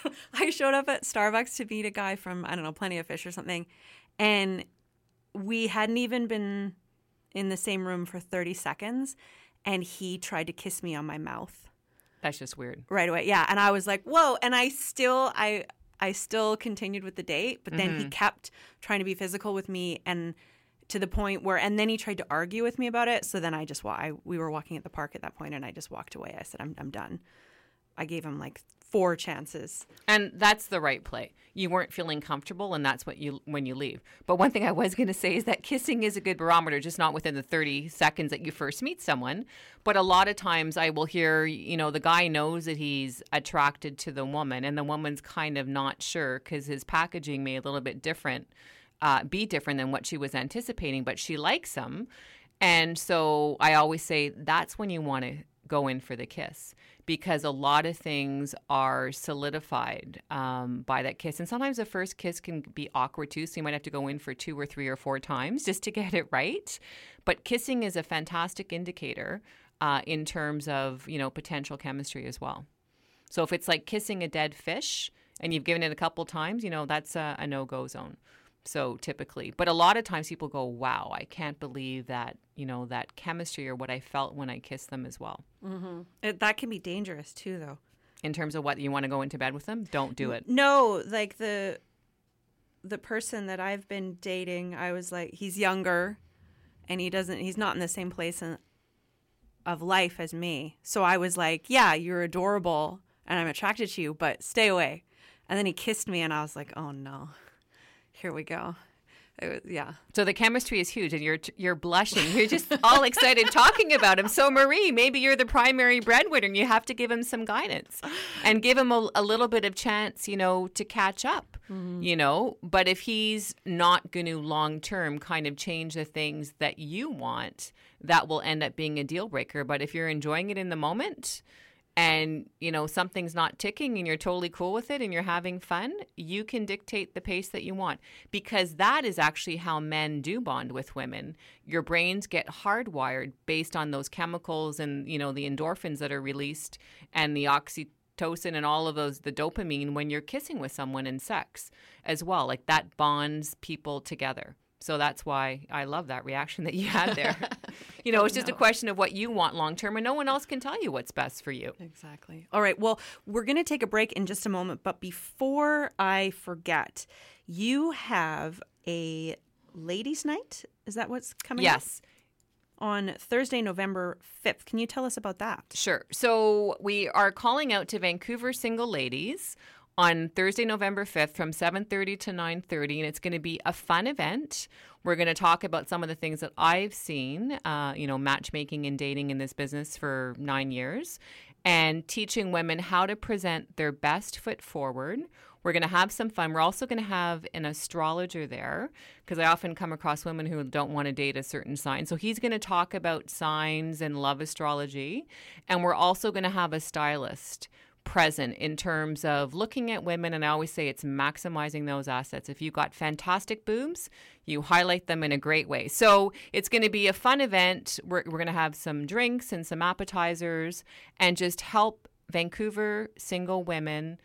I showed up at Starbucks to meet a guy from, I don't know, Plenty of Fish or something. And we hadn't even been in the same room for thirty seconds. And he tried to kiss me on my mouth. That's just weird. Right away. Yeah. And I was like, whoa. And I still, I, I still continued with the date, but then mm-hmm. he kept trying to be physical with me, and to the point where, and then he tried to argue with me about it. So then I just, I, we were walking at the park at that point, and I just walked away. I said, I'm, I'm done. I gave him like four chances. And that's the right play. You weren't feeling comfortable, and that's what you, when you leave. But one thing I was going to say is that kissing is a good barometer, just not within the thirty seconds that you first meet someone. But a lot of times I will hear, you know, the guy knows that he's attracted to the woman, and the woman's kind of not sure because his packaging may a little bit different. Uh, be different than what she was anticipating, but she likes him. And so I always say that's when you want to go in for the kiss, because a lot of things are solidified um, by that kiss. And sometimes the first kiss can be awkward too, so you might have to go in for two or three or four times just to get it right. But kissing is a fantastic indicator uh, in terms of, you know, potential chemistry as well. So if it's like kissing a dead fish and you've given it a couple times, you know, that's a, a no-go zone. So typically, but a lot of times people go, wow, I can't believe that, you know, that chemistry or what I felt when I kissed them as well. Mm-hmm. It, that can be dangerous too, though. In terms of what, you want to go into bed with them? Don't do it. No, like the, the person that I've been dating, I was like, he's younger and he doesn't, he's not in the same place in, of life as me. So I was like, yeah, you're adorable and I'm attracted to you, but stay away. And then he kissed me and I was like, oh no. Here we go. It was, yeah. So the chemistry is huge, and you're you're blushing. You're just all excited talking about him. So Marie, maybe you're the primary breadwinner, and you have to give him some guidance and give him a, a little bit of chance, you know, to catch up. Mm-hmm. You know, but if he's not going to long term kind of change the things that you want, that will end up being a deal breaker. But if you're enjoying it in the moment, and, you know, something's not ticking and you're totally cool with it and you're having fun, you can dictate the pace that you want, because that is actually how men do bond with women. Your brains get hardwired based on those chemicals and, you know, the endorphins that are released and the oxytocin and all of those, the dopamine when you're kissing with someone in sex as well. Like that bonds people together. So that's why I love that reaction that you had there. You know, it's just a question of what you want long term, and no one else can tell you what's best for you. Exactly. All right. Well, we're going to take a break in just a moment. But before I forget, you have a ladies' night. Is that what's coming up? Yes. On Thursday, November fifth. Can you tell us about that? Sure. So we are calling out to Vancouver single ladies on Thursday, November fifth from seven thirty to nine thirty, and it's going to be a fun event. We're going to talk about some of the things that I've seen, uh, you know, matchmaking and dating in this business for nine years, and teaching women how to present their best foot forward. We're going to have some fun. We're also going to have an astrologer there, because I often come across women who don't want to date a certain sign. So he's going to talk about signs and love astrology, and we're also going to have a stylist present in terms of looking at women, and I always say it's maximizing those assets. If you've got fantastic boobs, you highlight them in a great way. So it's going to be a fun event. We're, we're going to have some drinks and some appetizers and just help Vancouver single women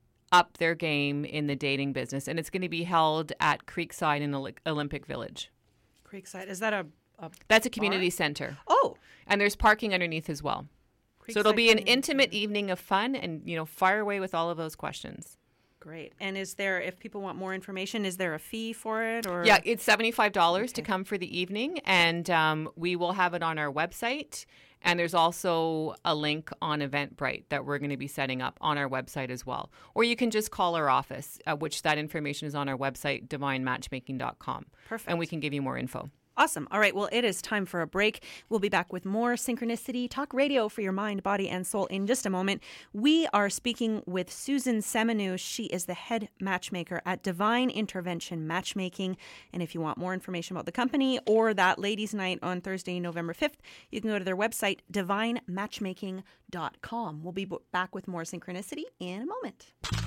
up their game in the dating business. And it's going to be held at Creekside in Olympic Village. Creekside, is that a, a That's a community bar? center. Oh. And there's parking underneath as well. So it'll be an Creekside intimate evening of fun, and, you know, fire away with all of those questions. Great. And is there, if people want more information, is there a fee for it? Or Yeah, it's seventy-five dollars Okay. to come for the evening, and um, we will have it on our website. And there's also a link on Eventbrite that we're going to be setting up on our website as well. Or you can just call our office, uh, which that information is on our website, divine matchmaking dot com. Perfect. And we can give you more info. Awesome. All right. Well, it is time for a break. We'll be back with more Synchronicity Talk Radio for your mind, body, and soul in just a moment. We are speaking with Susan Semenu. She is the head matchmaker at Divine Intervention Matchmaking. And if you want more information about the company or that ladies' night on Thursday, November fifth, you can go to their website, divine matchmaking dot com. We'll be b- back with more Synchronicity in a moment.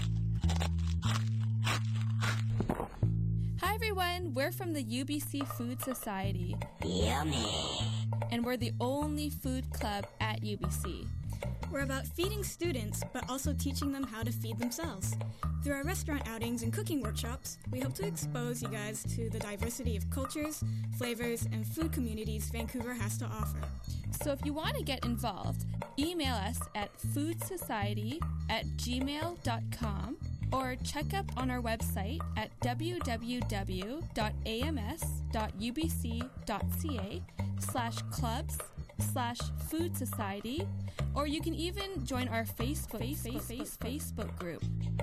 Hi everyone, we're from the U B C Food Society. Yummy! And we're the only food club at U B C. We're about feeding students, but also teaching them how to feed themselves. Through our restaurant outings and cooking workshops, we hope to expose you guys to the diversity of cultures, flavors, and food communities Vancouver has to offer. So if you want to get involved, email us at foodsociety at gmail dot com or check up on our website at w w w dot a m s dot u b c dot c a slash clubs slash food society, or you can even join our Facebook, Facebook, Facebook, Facebook group.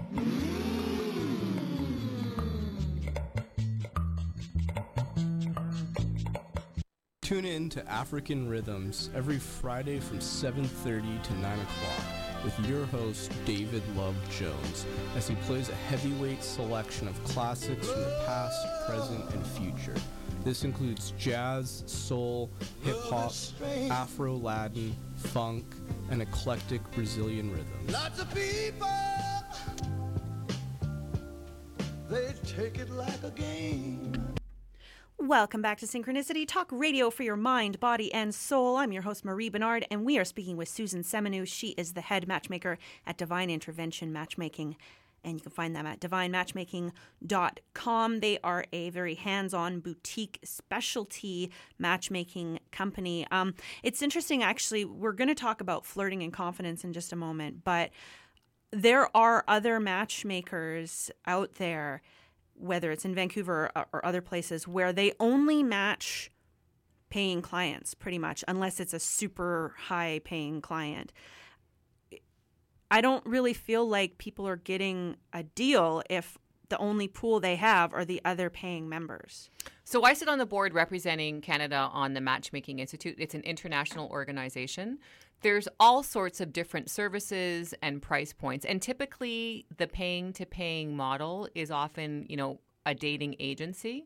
Tune in to African Rhythms every Friday from seven thirty to nine o'clock with your host, David Love Jones, as he plays a heavyweight selection of classics from the past, present, and future. This includes jazz, soul, hip-hop, Afro-Latin, funk, and eclectic Brazilian rhythms. Lots of people, they take it like a game. Welcome back to Synchronicity Talk Radio for your mind, body, and soul. I'm your host, Marie Bernard, and we are speaking with Susan Semenu. She is the head matchmaker at Divine Intervention Matchmaking, and you can find them at divine matchmaking dot com. They are a very hands-on boutique specialty matchmaking company. Um, it's interesting, actually. We're going to talk about flirting and confidence in just a moment, but there are other matchmakers out there, whether it's in Vancouver or, or other places, where they only match paying clients pretty much, unless it's a super high paying client. I don't really feel like people are getting a deal if the only pool they have are the other paying members. So I sit on the board representing Canada on the Matchmaking Institute. It's an international organization. There's all sorts of different services and price points. And typically the paying to paying model is often, you know, a dating agency.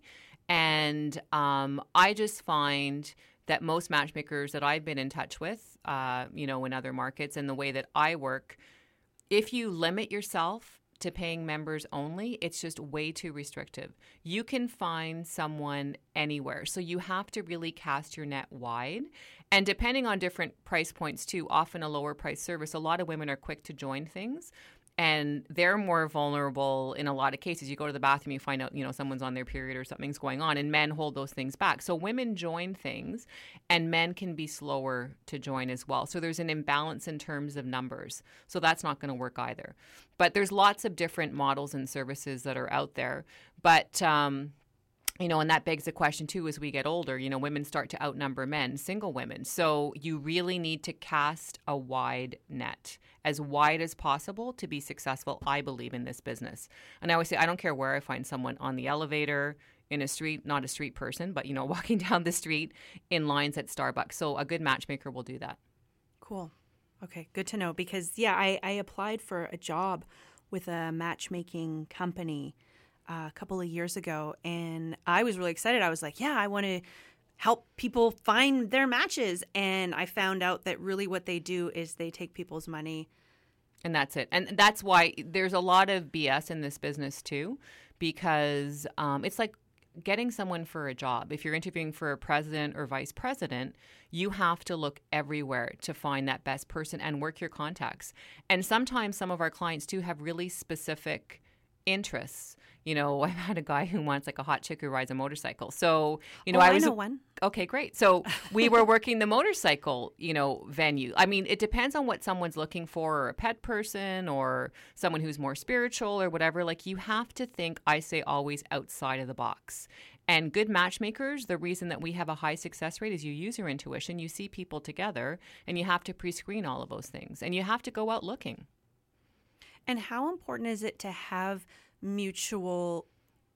And um, I just find that most matchmakers that I've been in touch with, uh, you know, in other markets and the way that I work, if you limit yourself to paying members only, it's just way too restrictive. You can find someone anywhere. So you have to really cast your net wide. And depending on different price points too, often a lower price service, a lot of women are quick to join things. And they're more vulnerable in a lot of cases. You go to the bathroom, you find out, you know, someone's on their period or something's going on, and men hold those things back. So women join things, and men can be slower to join as well. So there's an imbalance in terms of numbers. So that's not going to work either. But there's lots of different models and services that are out there. But, um, you know, and that begs the question, too, as we get older, you know, women start to outnumber men, single women. So you really need to cast a wide net, as wide as possible, to be successful, I believe, in this business. And I always say, I don't care where I find someone, on the elevator, in a street, not a street person, but, you know, walking down the street, in lines at Starbucks. So a good matchmaker will do that. Cool. Okay, good to know. Because, yeah, I, I applied for a job with a matchmaking company Uh, a couple of years ago, and I was really excited. I was like, yeah, I want to help people find their matches. And I found out that really what they do is they take people's money. And that's it. And that's why there's a lot of B S in this business too, because um, it's like getting someone for a job. If you're interviewing for a president or vice president, you have to look everywhere to find that best person and work your contacts. And sometimes some of our clients too have really specific interests. You know, I've had a guy who wants like a hot chick who rides a motorcycle. So, you know, oh, I was I know one. Okay, great. So we were working the motorcycle, you know, venue. I mean, it depends on what someone's looking for, or a pet person or someone who's more spiritual or whatever. Like, you have to think, I say always, outside of the box. And good matchmakers, the reason that we have a high success rate is you use your intuition, you see people together, and you have to pre-screen all of those things. And you have to go out looking. And how important is it to have mutual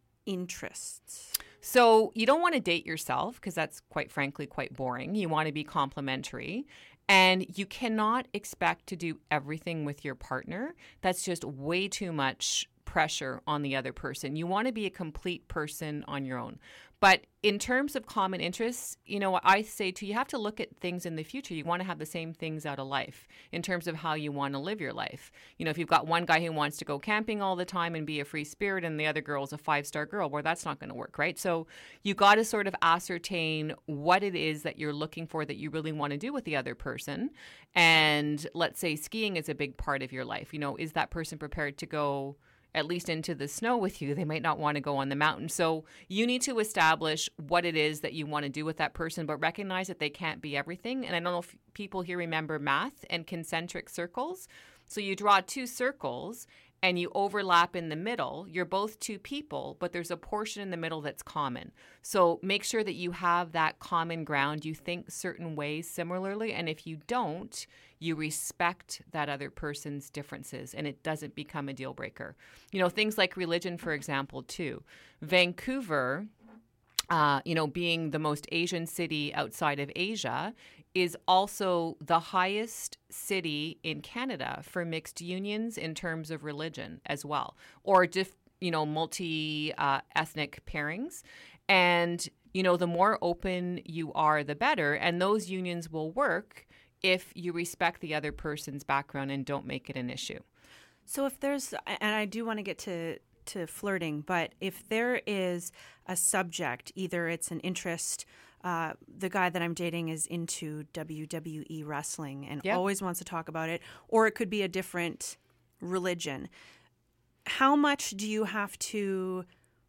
interests? So you don't want to date yourself, because that's quite frankly quite boring. You want to be complementary. And you cannot expect to do everything with your partner. That's just way too much pressure on the other person. You want to be a complete person on your own. But in terms of common interests, you know, I say too, you have to look at things in the future. You want to have the same things out of life in terms of how you want to live your life. You know, if you've got one guy who wants to go camping all the time and be a free spirit, and the other girl's a five-star girl, well, that's not going to work, right? So you got to sort of ascertain what it is that you're looking for that you really want to do with the other person. And let's say skiing is a big part of your life. You know, is that person prepared to go at least into the snow with you? They might not want to go on the mountain. So you need to establish what it is that you want to do with that person, but recognize that they can't be everything. And I don't know if people here remember math and concentric circles. So you draw two circles and you overlap in the middle. You're both two people, but there's a portion in the middle that's common. So make sure that you have that common ground. You think certain ways similarly. And if you don't, you respect that other person's differences, and it doesn't become a deal breaker. You know, things like religion, for example, too. Vancouver, uh, you know, being the most Asian city outside of Asia, is also the highest city in Canada for mixed unions in terms of religion as well, or just, you know, multi uh, ethnic pairings. And, you know, the more open you are, the better. And those unions will work if you respect the other person's background and don't make it an issue. So if there's, and I do want to get to, to flirting, but if there is a subject, either it's an interest, uh, the guy that I'm dating is into W W E wrestling and yep. always wants to talk about it, or it could be a different religion. How much do you have to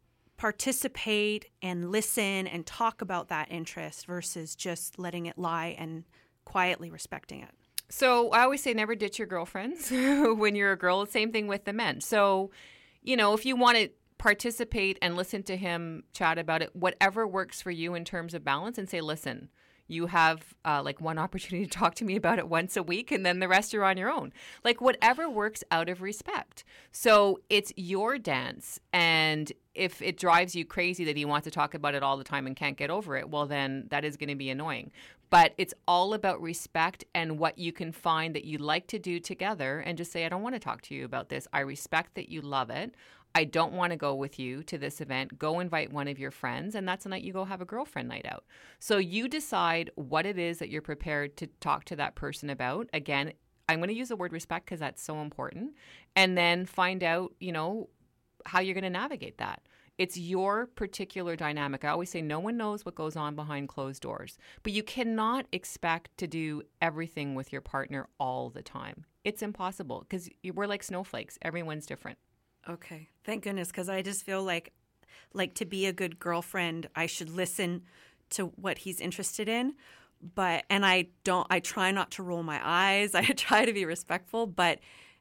participate and listen and talk about that interest versus just letting it lie and quietly respecting it? So I always say never ditch your girlfriends when you're a girl. Same thing with the men. So, you know, if you want to participate and listen to him chat about it, whatever works for you in terms of balance, and say, listen, you have uh, like one opportunity to talk to me about it once a week, and then the rest you're on your own. Like whatever works out of respect. So it's your dance. And if it drives you crazy that he wants to talk about it all the time and can't get over it, well, then that is going to be annoying. But it's all about respect and what you can find that you like to do together, and just say, I don't want to talk to you about this. I respect that you love it. I don't want to go with you to this event. Go invite one of your friends, and that's the night you go have a girlfriend night out. So you decide what it is that you're prepared to talk to that person about. Again, I'm going to use the word respect because that's so important. And then find out, you know, how you're going to navigate that. It's your particular dynamic. I always say no one knows what goes on behind closed doors, but you cannot expect to do everything with your partner all the time. It's impossible because we're like snowflakes. Everyone's different. Okay. Thank goodness, because I just feel like like to be a good girlfriend, I should listen to what he's interested in. But and I don't I try not to roll my eyes. I try to be respectful, but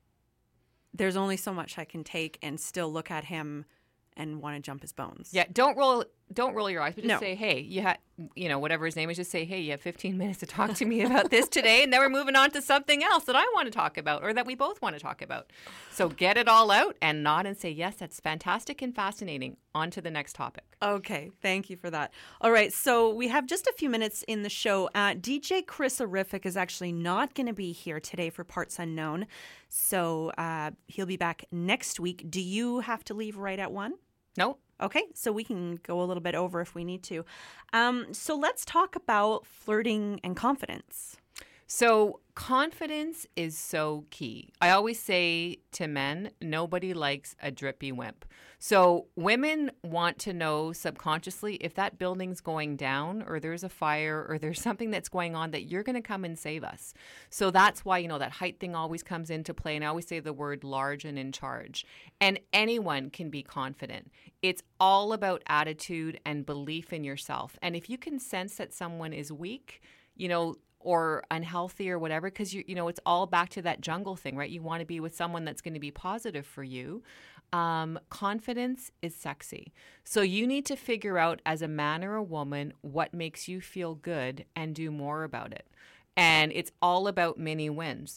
there's only so much I can take and still look at him and want to jump his bones. Yeah, don't roll don't roll your eyes, but just no. say, hey, you had, you know, whatever his name is, just say, hey, you have fifteen minutes to talk to me about this today, and then we're moving on to something else that I want to talk about or that we both want to talk about. So get it all out and nod and say, yes, that's fantastic and fascinating. On to the next topic. Okay, thank you for that. All right, so we have just a few minutes in the show. Uh, D J Chris Arific is actually not going to be here today for Parts Unknown, so uh, he'll be back next week. Do you have to leave right at one? No. Okay, so we can go a little bit over if we need to. Um, so let's talk about flirting and confidence. So confidence is so key. I always say to men, nobody likes a drippy wimp. So women want to know subconsciously if that building's going down or there's a fire or there's something that's going on that you're going to come and save us. So that's why, you know, that height thing always comes into play. And I always say the word large and in charge. And anyone can be confident. It's all about attitude and belief in yourself. And if you can sense that someone is weak, you know, or unhealthy or whatever, because you you know it's all back to that jungle thing, right? You want to be with someone that's going to be positive for you. Um, confidence is sexy. So you need to figure out as a man or a woman what makes you feel good and do more about it. And it's all about mini wins.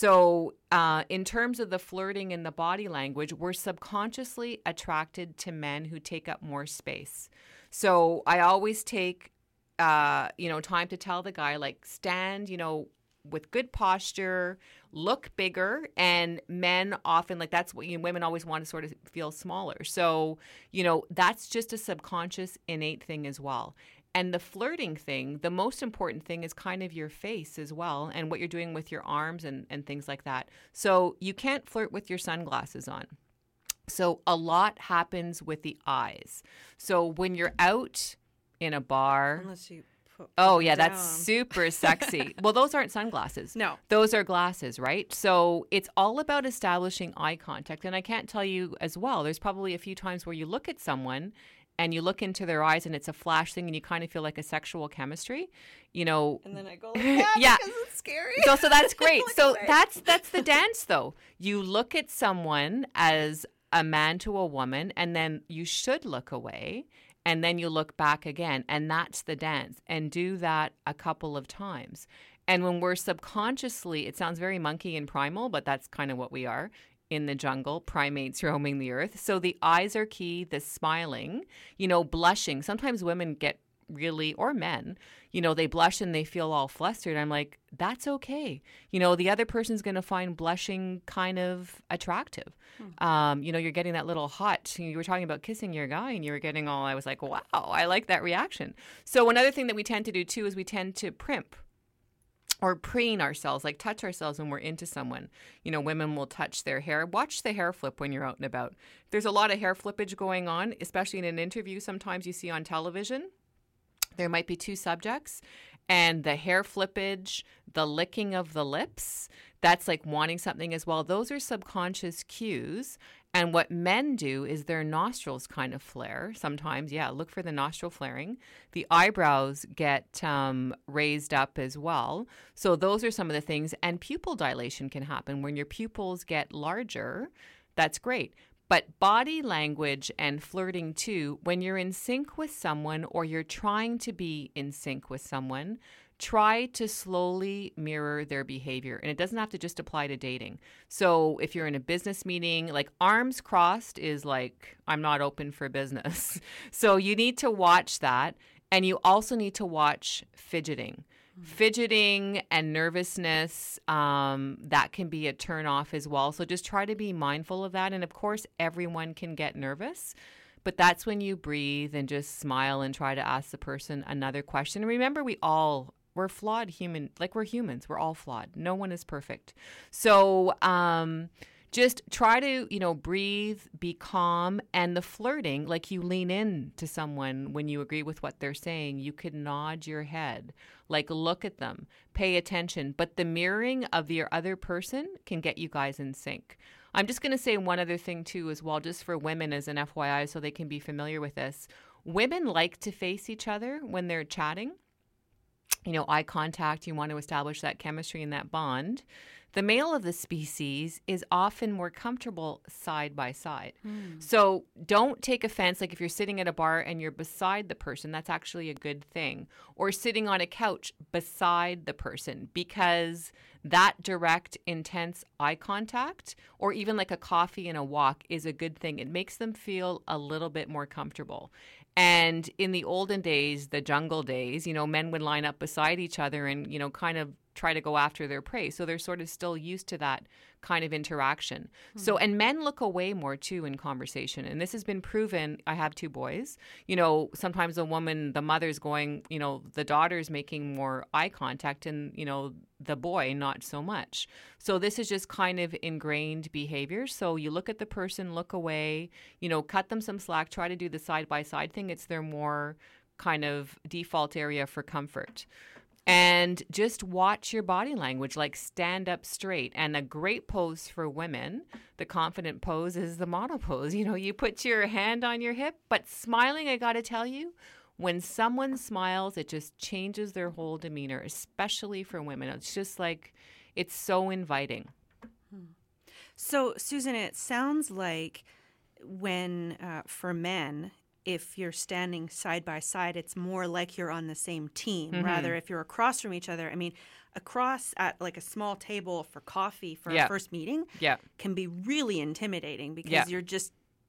So uh, in terms of the flirting and the body language, we're subconsciously attracted to men who take up more space. So I always take Uh, you know, time to tell the guy, like, stand, you know, with good posture, look bigger. And men often, like, that's what you know, women always want to sort of feel smaller. So, you know, that's just a subconscious, innate thing as well. And the flirting thing, the most important thing is kind of your face as well and what you're doing with your arms and, and things like that. So you can't flirt with your sunglasses on. So a lot happens with the eyes. So when you're out in a bar. Unless you put oh, yeah, down. That's super sexy. Well, those aren't sunglasses. No. Those are glasses, right? So it's all about establishing eye contact. And I can't tell you as well, there's probably a few times where you look at someone and you look into their eyes and it's a flash thing and you kind of feel like a sexual chemistry, you know. And then I go like that yeah. because it's scary. So, so that's great. so away. that's that's the dance, though. You look at someone as a man to a woman and then you should look away. And then you look back again, and that's the dance. And do that a couple of times. And when we're subconsciously, it sounds very monkey and primal, but that's kind of what we are in the jungle, primates roaming the earth. So the eyes are key, the smiling, you know, blushing. Sometimes women get really, or men, you know, they blush and they feel all flustered. I'm like, that's okay. You know, the other person's going to find blushing kind of attractive. Hmm. Um, you know, you're getting that little hot. You were talking about kissing your guy and you were getting all, I was like, wow, I like that reaction. So another thing that we tend to do too is we tend to primp or preen ourselves, like touch ourselves when we're into someone. You know, women will touch their hair. Watch the hair flip when you're out and about. There's a lot of hair flippage going on, especially in an interview sometimes you see on television. There might be two subjects, and the hair flippage, the licking of the lips, that's like wanting something as well. Those are subconscious cues. And what men do is their nostrils kind of flare. Sometimes, yeah, look for the nostril flaring. The eyebrows get um, raised up as well. So those are some of the things. And pupil dilation can happen. When your pupils get larger, that's great. But body language and flirting too, when you're in sync with someone or you're trying to be in sync with someone, try to slowly mirror their behavior. And it doesn't have to just apply to dating. So if you're in a business meeting, like arms crossed is like, I'm not open for business. So you need to watch that. And you also need to watch fidgeting. Fidgeting and nervousness, um, that can be a turn off as well. So just try to be mindful of that. And of course, everyone can get nervous, but that's when you breathe and just smile and try to ask the person another question. And remember, we all, we're flawed human, like we're humans. We're all flawed. No one is perfect. So, um, just try to, you know, breathe, be calm, and the flirting, like you lean in to someone when you agree with what they're saying. You could nod your head, like look at them, pay attention. But the mirroring of your other person can get you guys in sync. I'm just going to say one other thing too as well, just for women as an F Y I so they can be familiar with this. Women like to face each other when they're chatting. You know, eye contact, you want to establish that chemistry and that bond. The male of the species is often more comfortable side by side. Mm. So don't take offense. Like if you're sitting at a bar and you're beside the person, that's actually a good thing. Or sitting on a couch beside the person, because that direct, intense eye contact, or even like a coffee and a walk, is a good thing. It makes them feel a little bit more comfortable. And in the olden days, the jungle days, you know, men would line up beside each other and, you know, kind of try to go after their prey. So they're sort of still used to that kind of interaction. Mm-hmm. So, and men look away more too in conversation. And this has been proven. I have two boys. You know, sometimes the woman, the mother's going, you know, the daughter's making more eye contact and, you know, the boy not so much. So this is just kind of ingrained behavior. So you look at the person, look away, you know, cut them some slack, try to do the side-by-side thing. It's their more kind of default area for comfort. And just watch your body language, like stand up straight. And a great pose for women, the confident pose, is the model pose. You know, you put your hand on your hip, but smiling, I got to tell you, when someone smiles, it just changes their whole demeanor, especially for women. It's just like, it's so inviting. So, Susan, it sounds like when, uh, for men, if you're standing side by side, it's more like you're on the same team. Mm-hmm. Rather, if you're across from each other, I mean, across at like a small table for coffee for yeah. a first meeting yeah. can be really intimidating because yeah. you're just,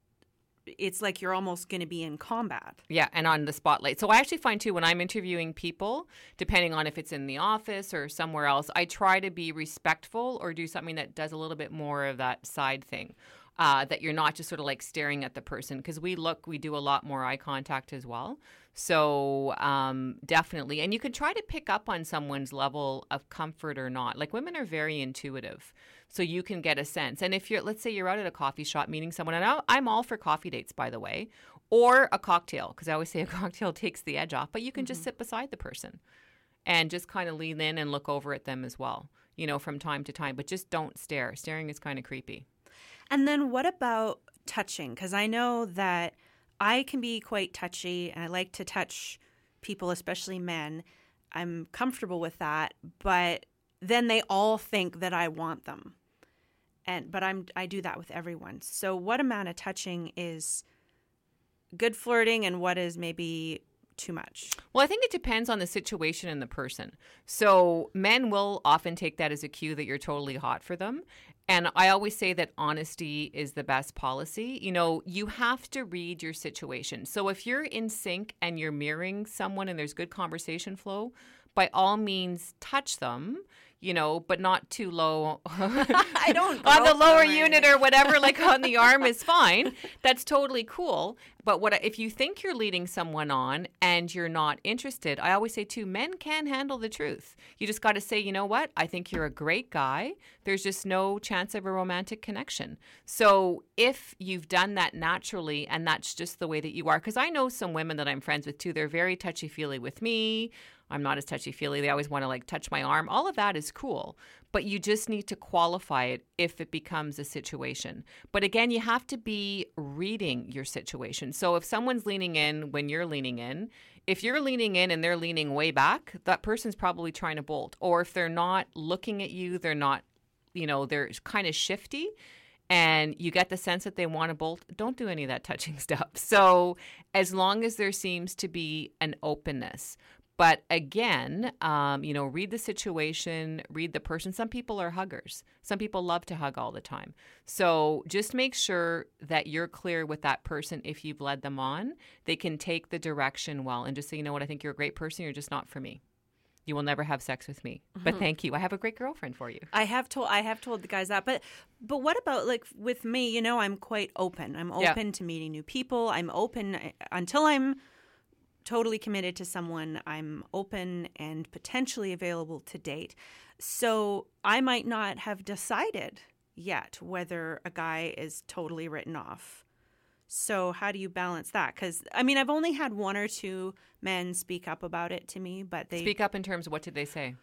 it's like you're almost going to be in combat. Yeah, and on the spotlight. So I actually find, too, when I'm interviewing people, depending on if it's in the office or somewhere else, I try to be respectful or do something that does a little bit more of that side thing. Uh, that you're not just sort of like staring at the person, because we look, we do a lot more eye contact as well. So um, definitely. And you can try to pick up on someone's level of comfort or not. Like women are very intuitive. So you can get a sense. And if you're, let's say you're out at a coffee shop meeting someone, and I'm all for coffee dates, by the way, or a cocktail, because I always say a cocktail takes the edge off, but you can mm-hmm. just sit beside the person and just kind of lean in and look over at them as well, you know, from time to time. But just don't stare. Staring is kind of creepy. And then what about touching? Because I know that I can be quite touchy, and I like to touch people, especially men. I'm comfortable with that, but then they all think that I want them. And but I'm I do that with everyone. So what amount of touching is good flirting, and what is maybe too much? Well, I think it depends on the situation and the person. So men will often take that as a cue that you're totally hot for them. And I always say that honesty is the best policy. You know, you have to read your situation. So if you're in sync and you're mirroring someone and there's good conversation flow, by all means touch them, you know, but not too low. I don't on the lower unit or whatever, like on the arm is fine. That's totally cool. But what if you think you're leading someone on and you're not interested? I always say too, men can handle the truth. You just got to say, you know what? I think you're a great guy. There's just no chance of a romantic connection. So if you've done that naturally and that's just the way that you are, because I know some women that I'm friends with too, they're very touchy-feely with me. I'm not as touchy-feely. They always want to like touch my arm. All of that is cool, but you just need to qualify it if it becomes a situation. But again, you have to be reading your situation. So if someone's leaning in when you're leaning in, if you're leaning in and they're leaning way back, that person's probably trying to bolt. Or if they're not looking at you, they're not, you know, they're kind of shifty, and you get the sense that they want to bolt, don't do any of that touching stuff. So as long as there seems to be an openness. But again, um, you know, read the situation, read the person. Some people are huggers. Some people love to hug all the time. So just make sure that you're clear with that person. If you've led them on, they can take the direction well and just say, you know what, I think you're a great person. You're just not for me. You will never have sex with me. Mm-hmm. But thank you. I have a great girlfriend for you. I have told I have told the guys that. But but what about like with me, you know, I'm quite open. I'm open yeah. to meeting new people. I'm open until I'm totally committed to someone. I'm open and potentially available to date. So I might not have decided yet whether a guy is totally written off. So how do you balance that? Because, I mean, I've only had one or two men speak up about it to me, but they... Speak up in terms of what did they say?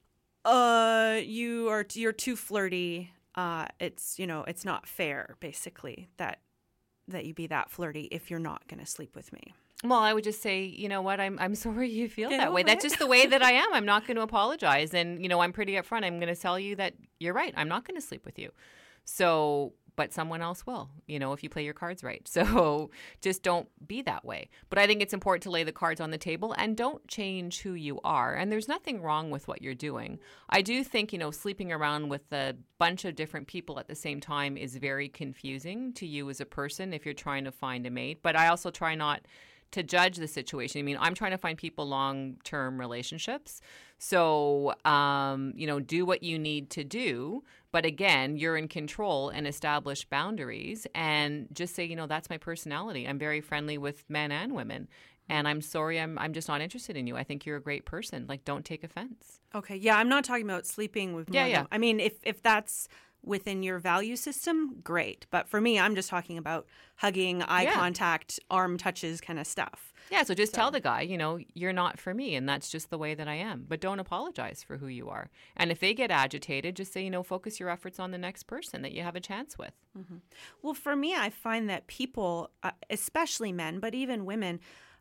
Uh, you are, you're too flirty. Uh, it's, you know, it's not fair, basically, that that you be that flirty if you're not going to sleep with me. Well, I would just say, you know what, I'm I'm sorry you feel Get that way. over That's it. just the way that I am. I'm not going to apologize. And, you know, I'm pretty upfront. I'm going to tell you that you're right. I'm not going to sleep with you. So, but someone else will, you know, if you play your cards right. So just don't be that way. But I think it's important to lay the cards on the table and don't change who you are. And there's nothing wrong with what you're doing. I do think, you know, sleeping around with a bunch of different people at the same time is very confusing to you as a person if you're trying to find a mate. But I also try not to judge the situation. I mean, I'm trying to find people long-term relationships. So, um, you know, do what you need to do. But again, you're in control and establish boundaries and just say, you know, that's my personality. I'm very friendly with men and women. And I'm sorry, I'm I'm just not interested in you. I think you're a great person. Like, don't take offense. Okay. Yeah, I'm not talking about sleeping with more Yeah, yeah. than- I mean, if, if that's within your value system, great. But for me, I'm just talking about hugging, eye Yeah. contact, arm touches kind of stuff. Yeah, so just tell the guy, you know, you're not for me, and that's just the way that I am. But don't apologize for who you are. And if they get agitated, just say, you know, focus your efforts on the next person that you have a chance with. Mm-hmm. Well, for me, I find that people, uh, especially men, but even women,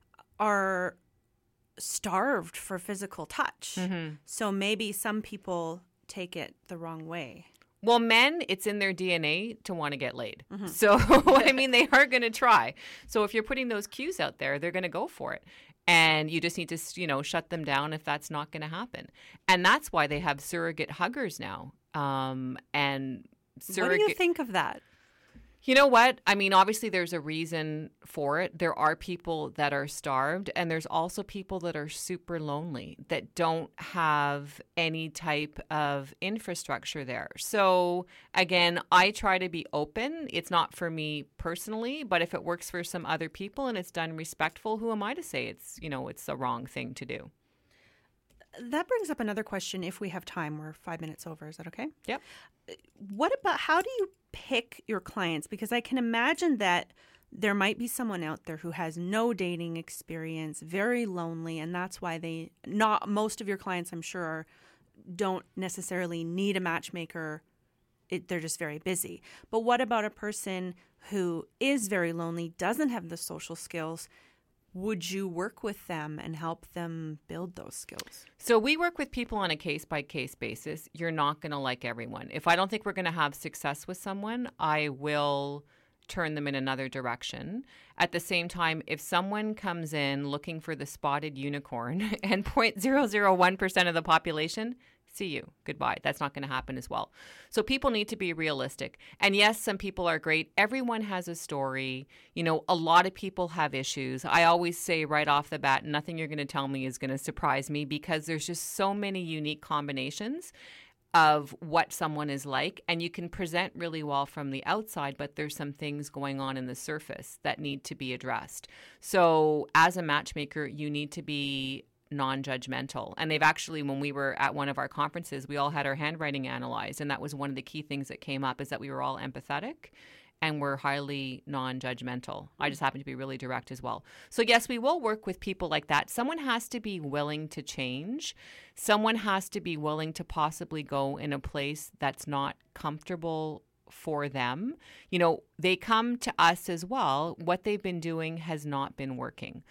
are starved for physical touch. Mm-hmm. So maybe some people take it the wrong way. Well, men, it's in their D N A to want to get laid. Mhm. So, I mean, they are going to try. So if you're putting those cues out there, they're going to go for it. And you just need to, you know, shut them down if that's not going to happen. And that's why they have surrogate huggers now. Um, and surrogate. What do you think of that? You know what? I mean, obviously there's a reason for it. There are people that are starved, and there's also people that are super lonely that don't have any type of infrastructure there. So again, I try to be open. It's not for me personally, but if it works for some other people and it's done respectful, who am I to say it's, you know, it's the wrong thing to do? That brings up another question if we have time. We're five minutes over. Is that okay? Yep. What about, how do you pick your clients? Because I can imagine that there might be someone out there who has no dating experience, very lonely, and that's why they, not most of your clients, I'm sure, are, don't necessarily need a matchmaker. It, they're just very busy. But what about a person who is very lonely, doesn't have the social skills? Would you work with them and help them build those skills? So we work with people on a case-by-case basis. You're not going to like everyone. If I don't think we're going to have success with someone, I will turn them in another direction. At the same time, if someone comes in looking for the spotted unicorn and zero point zero zero one percent of the population, see you. Goodbye. That's not going to happen as well. So people need to be realistic. And yes, some people are great. Everyone has a story. You know, a lot of people have issues. I always say right off the bat, nothing you're going to tell me is going to surprise me because there's just so many unique combinations of what someone is like. And you can present really well from the outside, but there's some things going on in the surface that need to be addressed. So as a matchmaker, you need to be non-judgmental. And they've actually, when we were at one of our conferences, we all had our handwriting analyzed. And that was one of the key things that came up is that we were all empathetic and we're highly non-judgmental. I just happen to be really direct as well. So yes, we will work with people like that. Someone has to be willing to change. Someone has to be willing to possibly go in a place that's not comfortable for them. You know, they come to us as well. What they've been doing has not been working.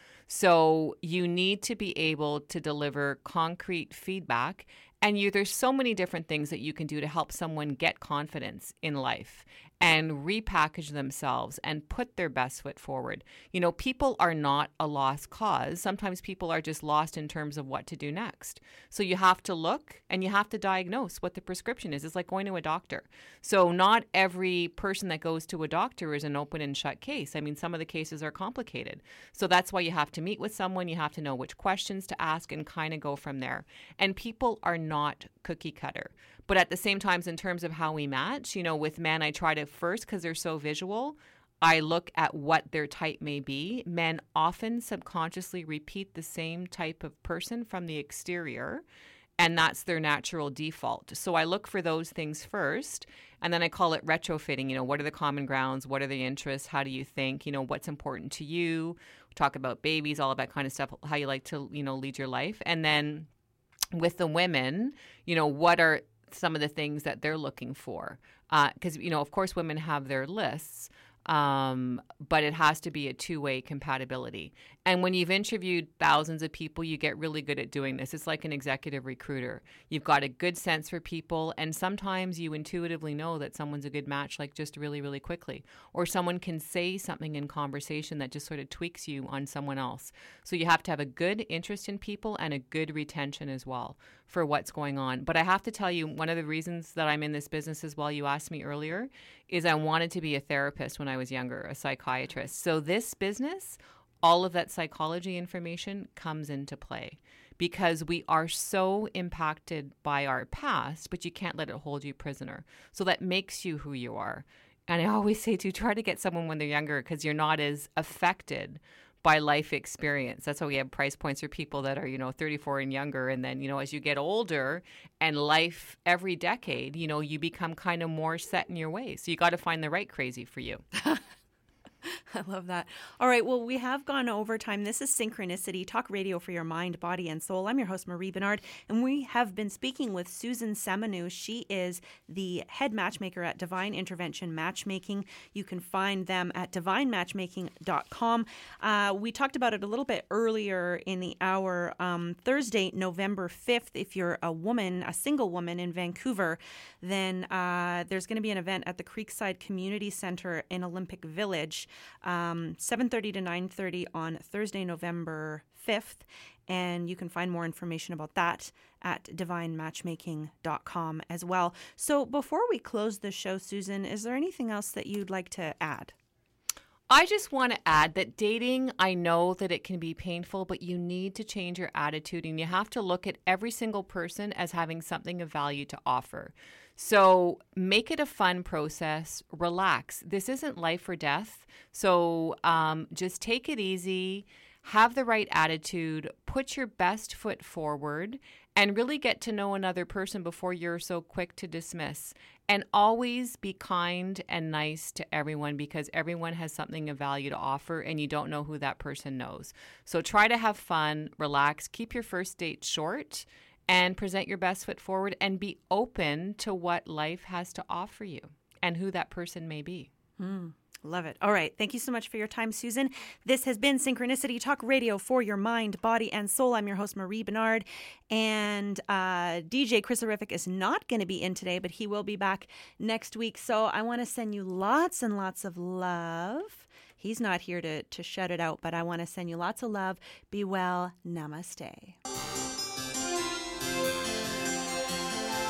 So you need to be able to deliver concrete feedback. And you, there's so many different things that you can do to help someone get confidence in life and repackage themselves and put their best foot forward. You know, people are not a lost cause. Sometimes people are just lost in terms of what to do next. So you have to look and you have to diagnose what the prescription is. It's like going to a doctor. So not every person that goes to a doctor is an open and shut case. I mean, some of the cases are complicated. So that's why you have to meet with someone. You have to know which questions to ask and kind of go from there. And people are not cookie cutter. But at the same time, in terms of how we match, you know, with men, I try to first, because they're so visual, I look at what their type may be. Men often subconsciously repeat the same type of person from the exterior, and that's their natural default. So I look for those things first, and then I call it retrofitting. You know, what are the common grounds? What are the interests? How do you think? You know, what's important to you? We talk about babies, all of that kind of stuff, how you like to, you know, lead your life. And then with the women, you know, what are some of the things that they're looking for? Because, uh, you know, of course, women have their lists, um, but it has to be a two-way compatibility. And when you've interviewed thousands of people, you get really good at doing this. It's like an executive recruiter. You've got a good sense for people, and sometimes you intuitively know that someone's a good match, like just really, really quickly. Or someone can say something in conversation that just sort of tweaks you on someone else. So you have to have a good interest in people and a good retention as well for what's going on. But I have to tell you, one of the reasons that I'm in this business as well, you asked me earlier, is I wanted to be a therapist when I was younger, a psychiatrist. So this business all of that psychology information comes into play, because we are so impacted by our past, but you can't let it hold you prisoner. So that makes you who you are. And I always say to try to get someone when they're younger, because you're not as affected by life experience. That's why we have price points for people that are, you know, thirty-four and younger. And then, you know, as you get older and life every decade, you know, you become kind of more set in your ways. So you got to find the right crazy for you. I love that. All right. Well, we have gone over time. This is Synchronicity, talk radio for your mind, body, and soul. I'm your host, Marie Bernard, and we have been speaking with Susan Semonu. She is the head matchmaker at Divine Intervention Matchmaking. You can find them at divine matchmaking dot com. Uh, we talked about it a little bit earlier in the hour. Um, Thursday, November fifth, if you're a woman, a single woman in Vancouver, then uh, there's going to be an event at the Creekside Community Center in Olympic Village. Um, seven thirty to nine thirty on Thursday, November fifth. And you can find more information about that at divine matchmaking dot com as well. So before we close the show, Susan, is there anything else that you'd like to add? I just want to add that dating, I know that it can be painful, but you need to change your attitude, and you have to look at every single person as having something of value to offer. So make it a fun process. Relax. This isn't life or death. So um, just take it easy. Have the right attitude. Put your best foot forward and really get to know another person before you're so quick to dismiss. And always be kind and nice to everyone, because everyone has something of value to offer and you don't know who that person knows. So try to have fun, relax, keep your first date short, and present your best foot forward and be open to what life has to offer you and who that person may be. Mm, love it. All right. Thank you so much for your time, Susan. This has been Synchronicity, talk radio for your mind, body, and soul. I'm your host, Marie Bernard. And uh, D J Chris Horrific is not going to be in today, but he will be back next week. So I want to send you lots and lots of love. He's not here to, to shut it out, but I want to send you lots of love. Be well. Namaste.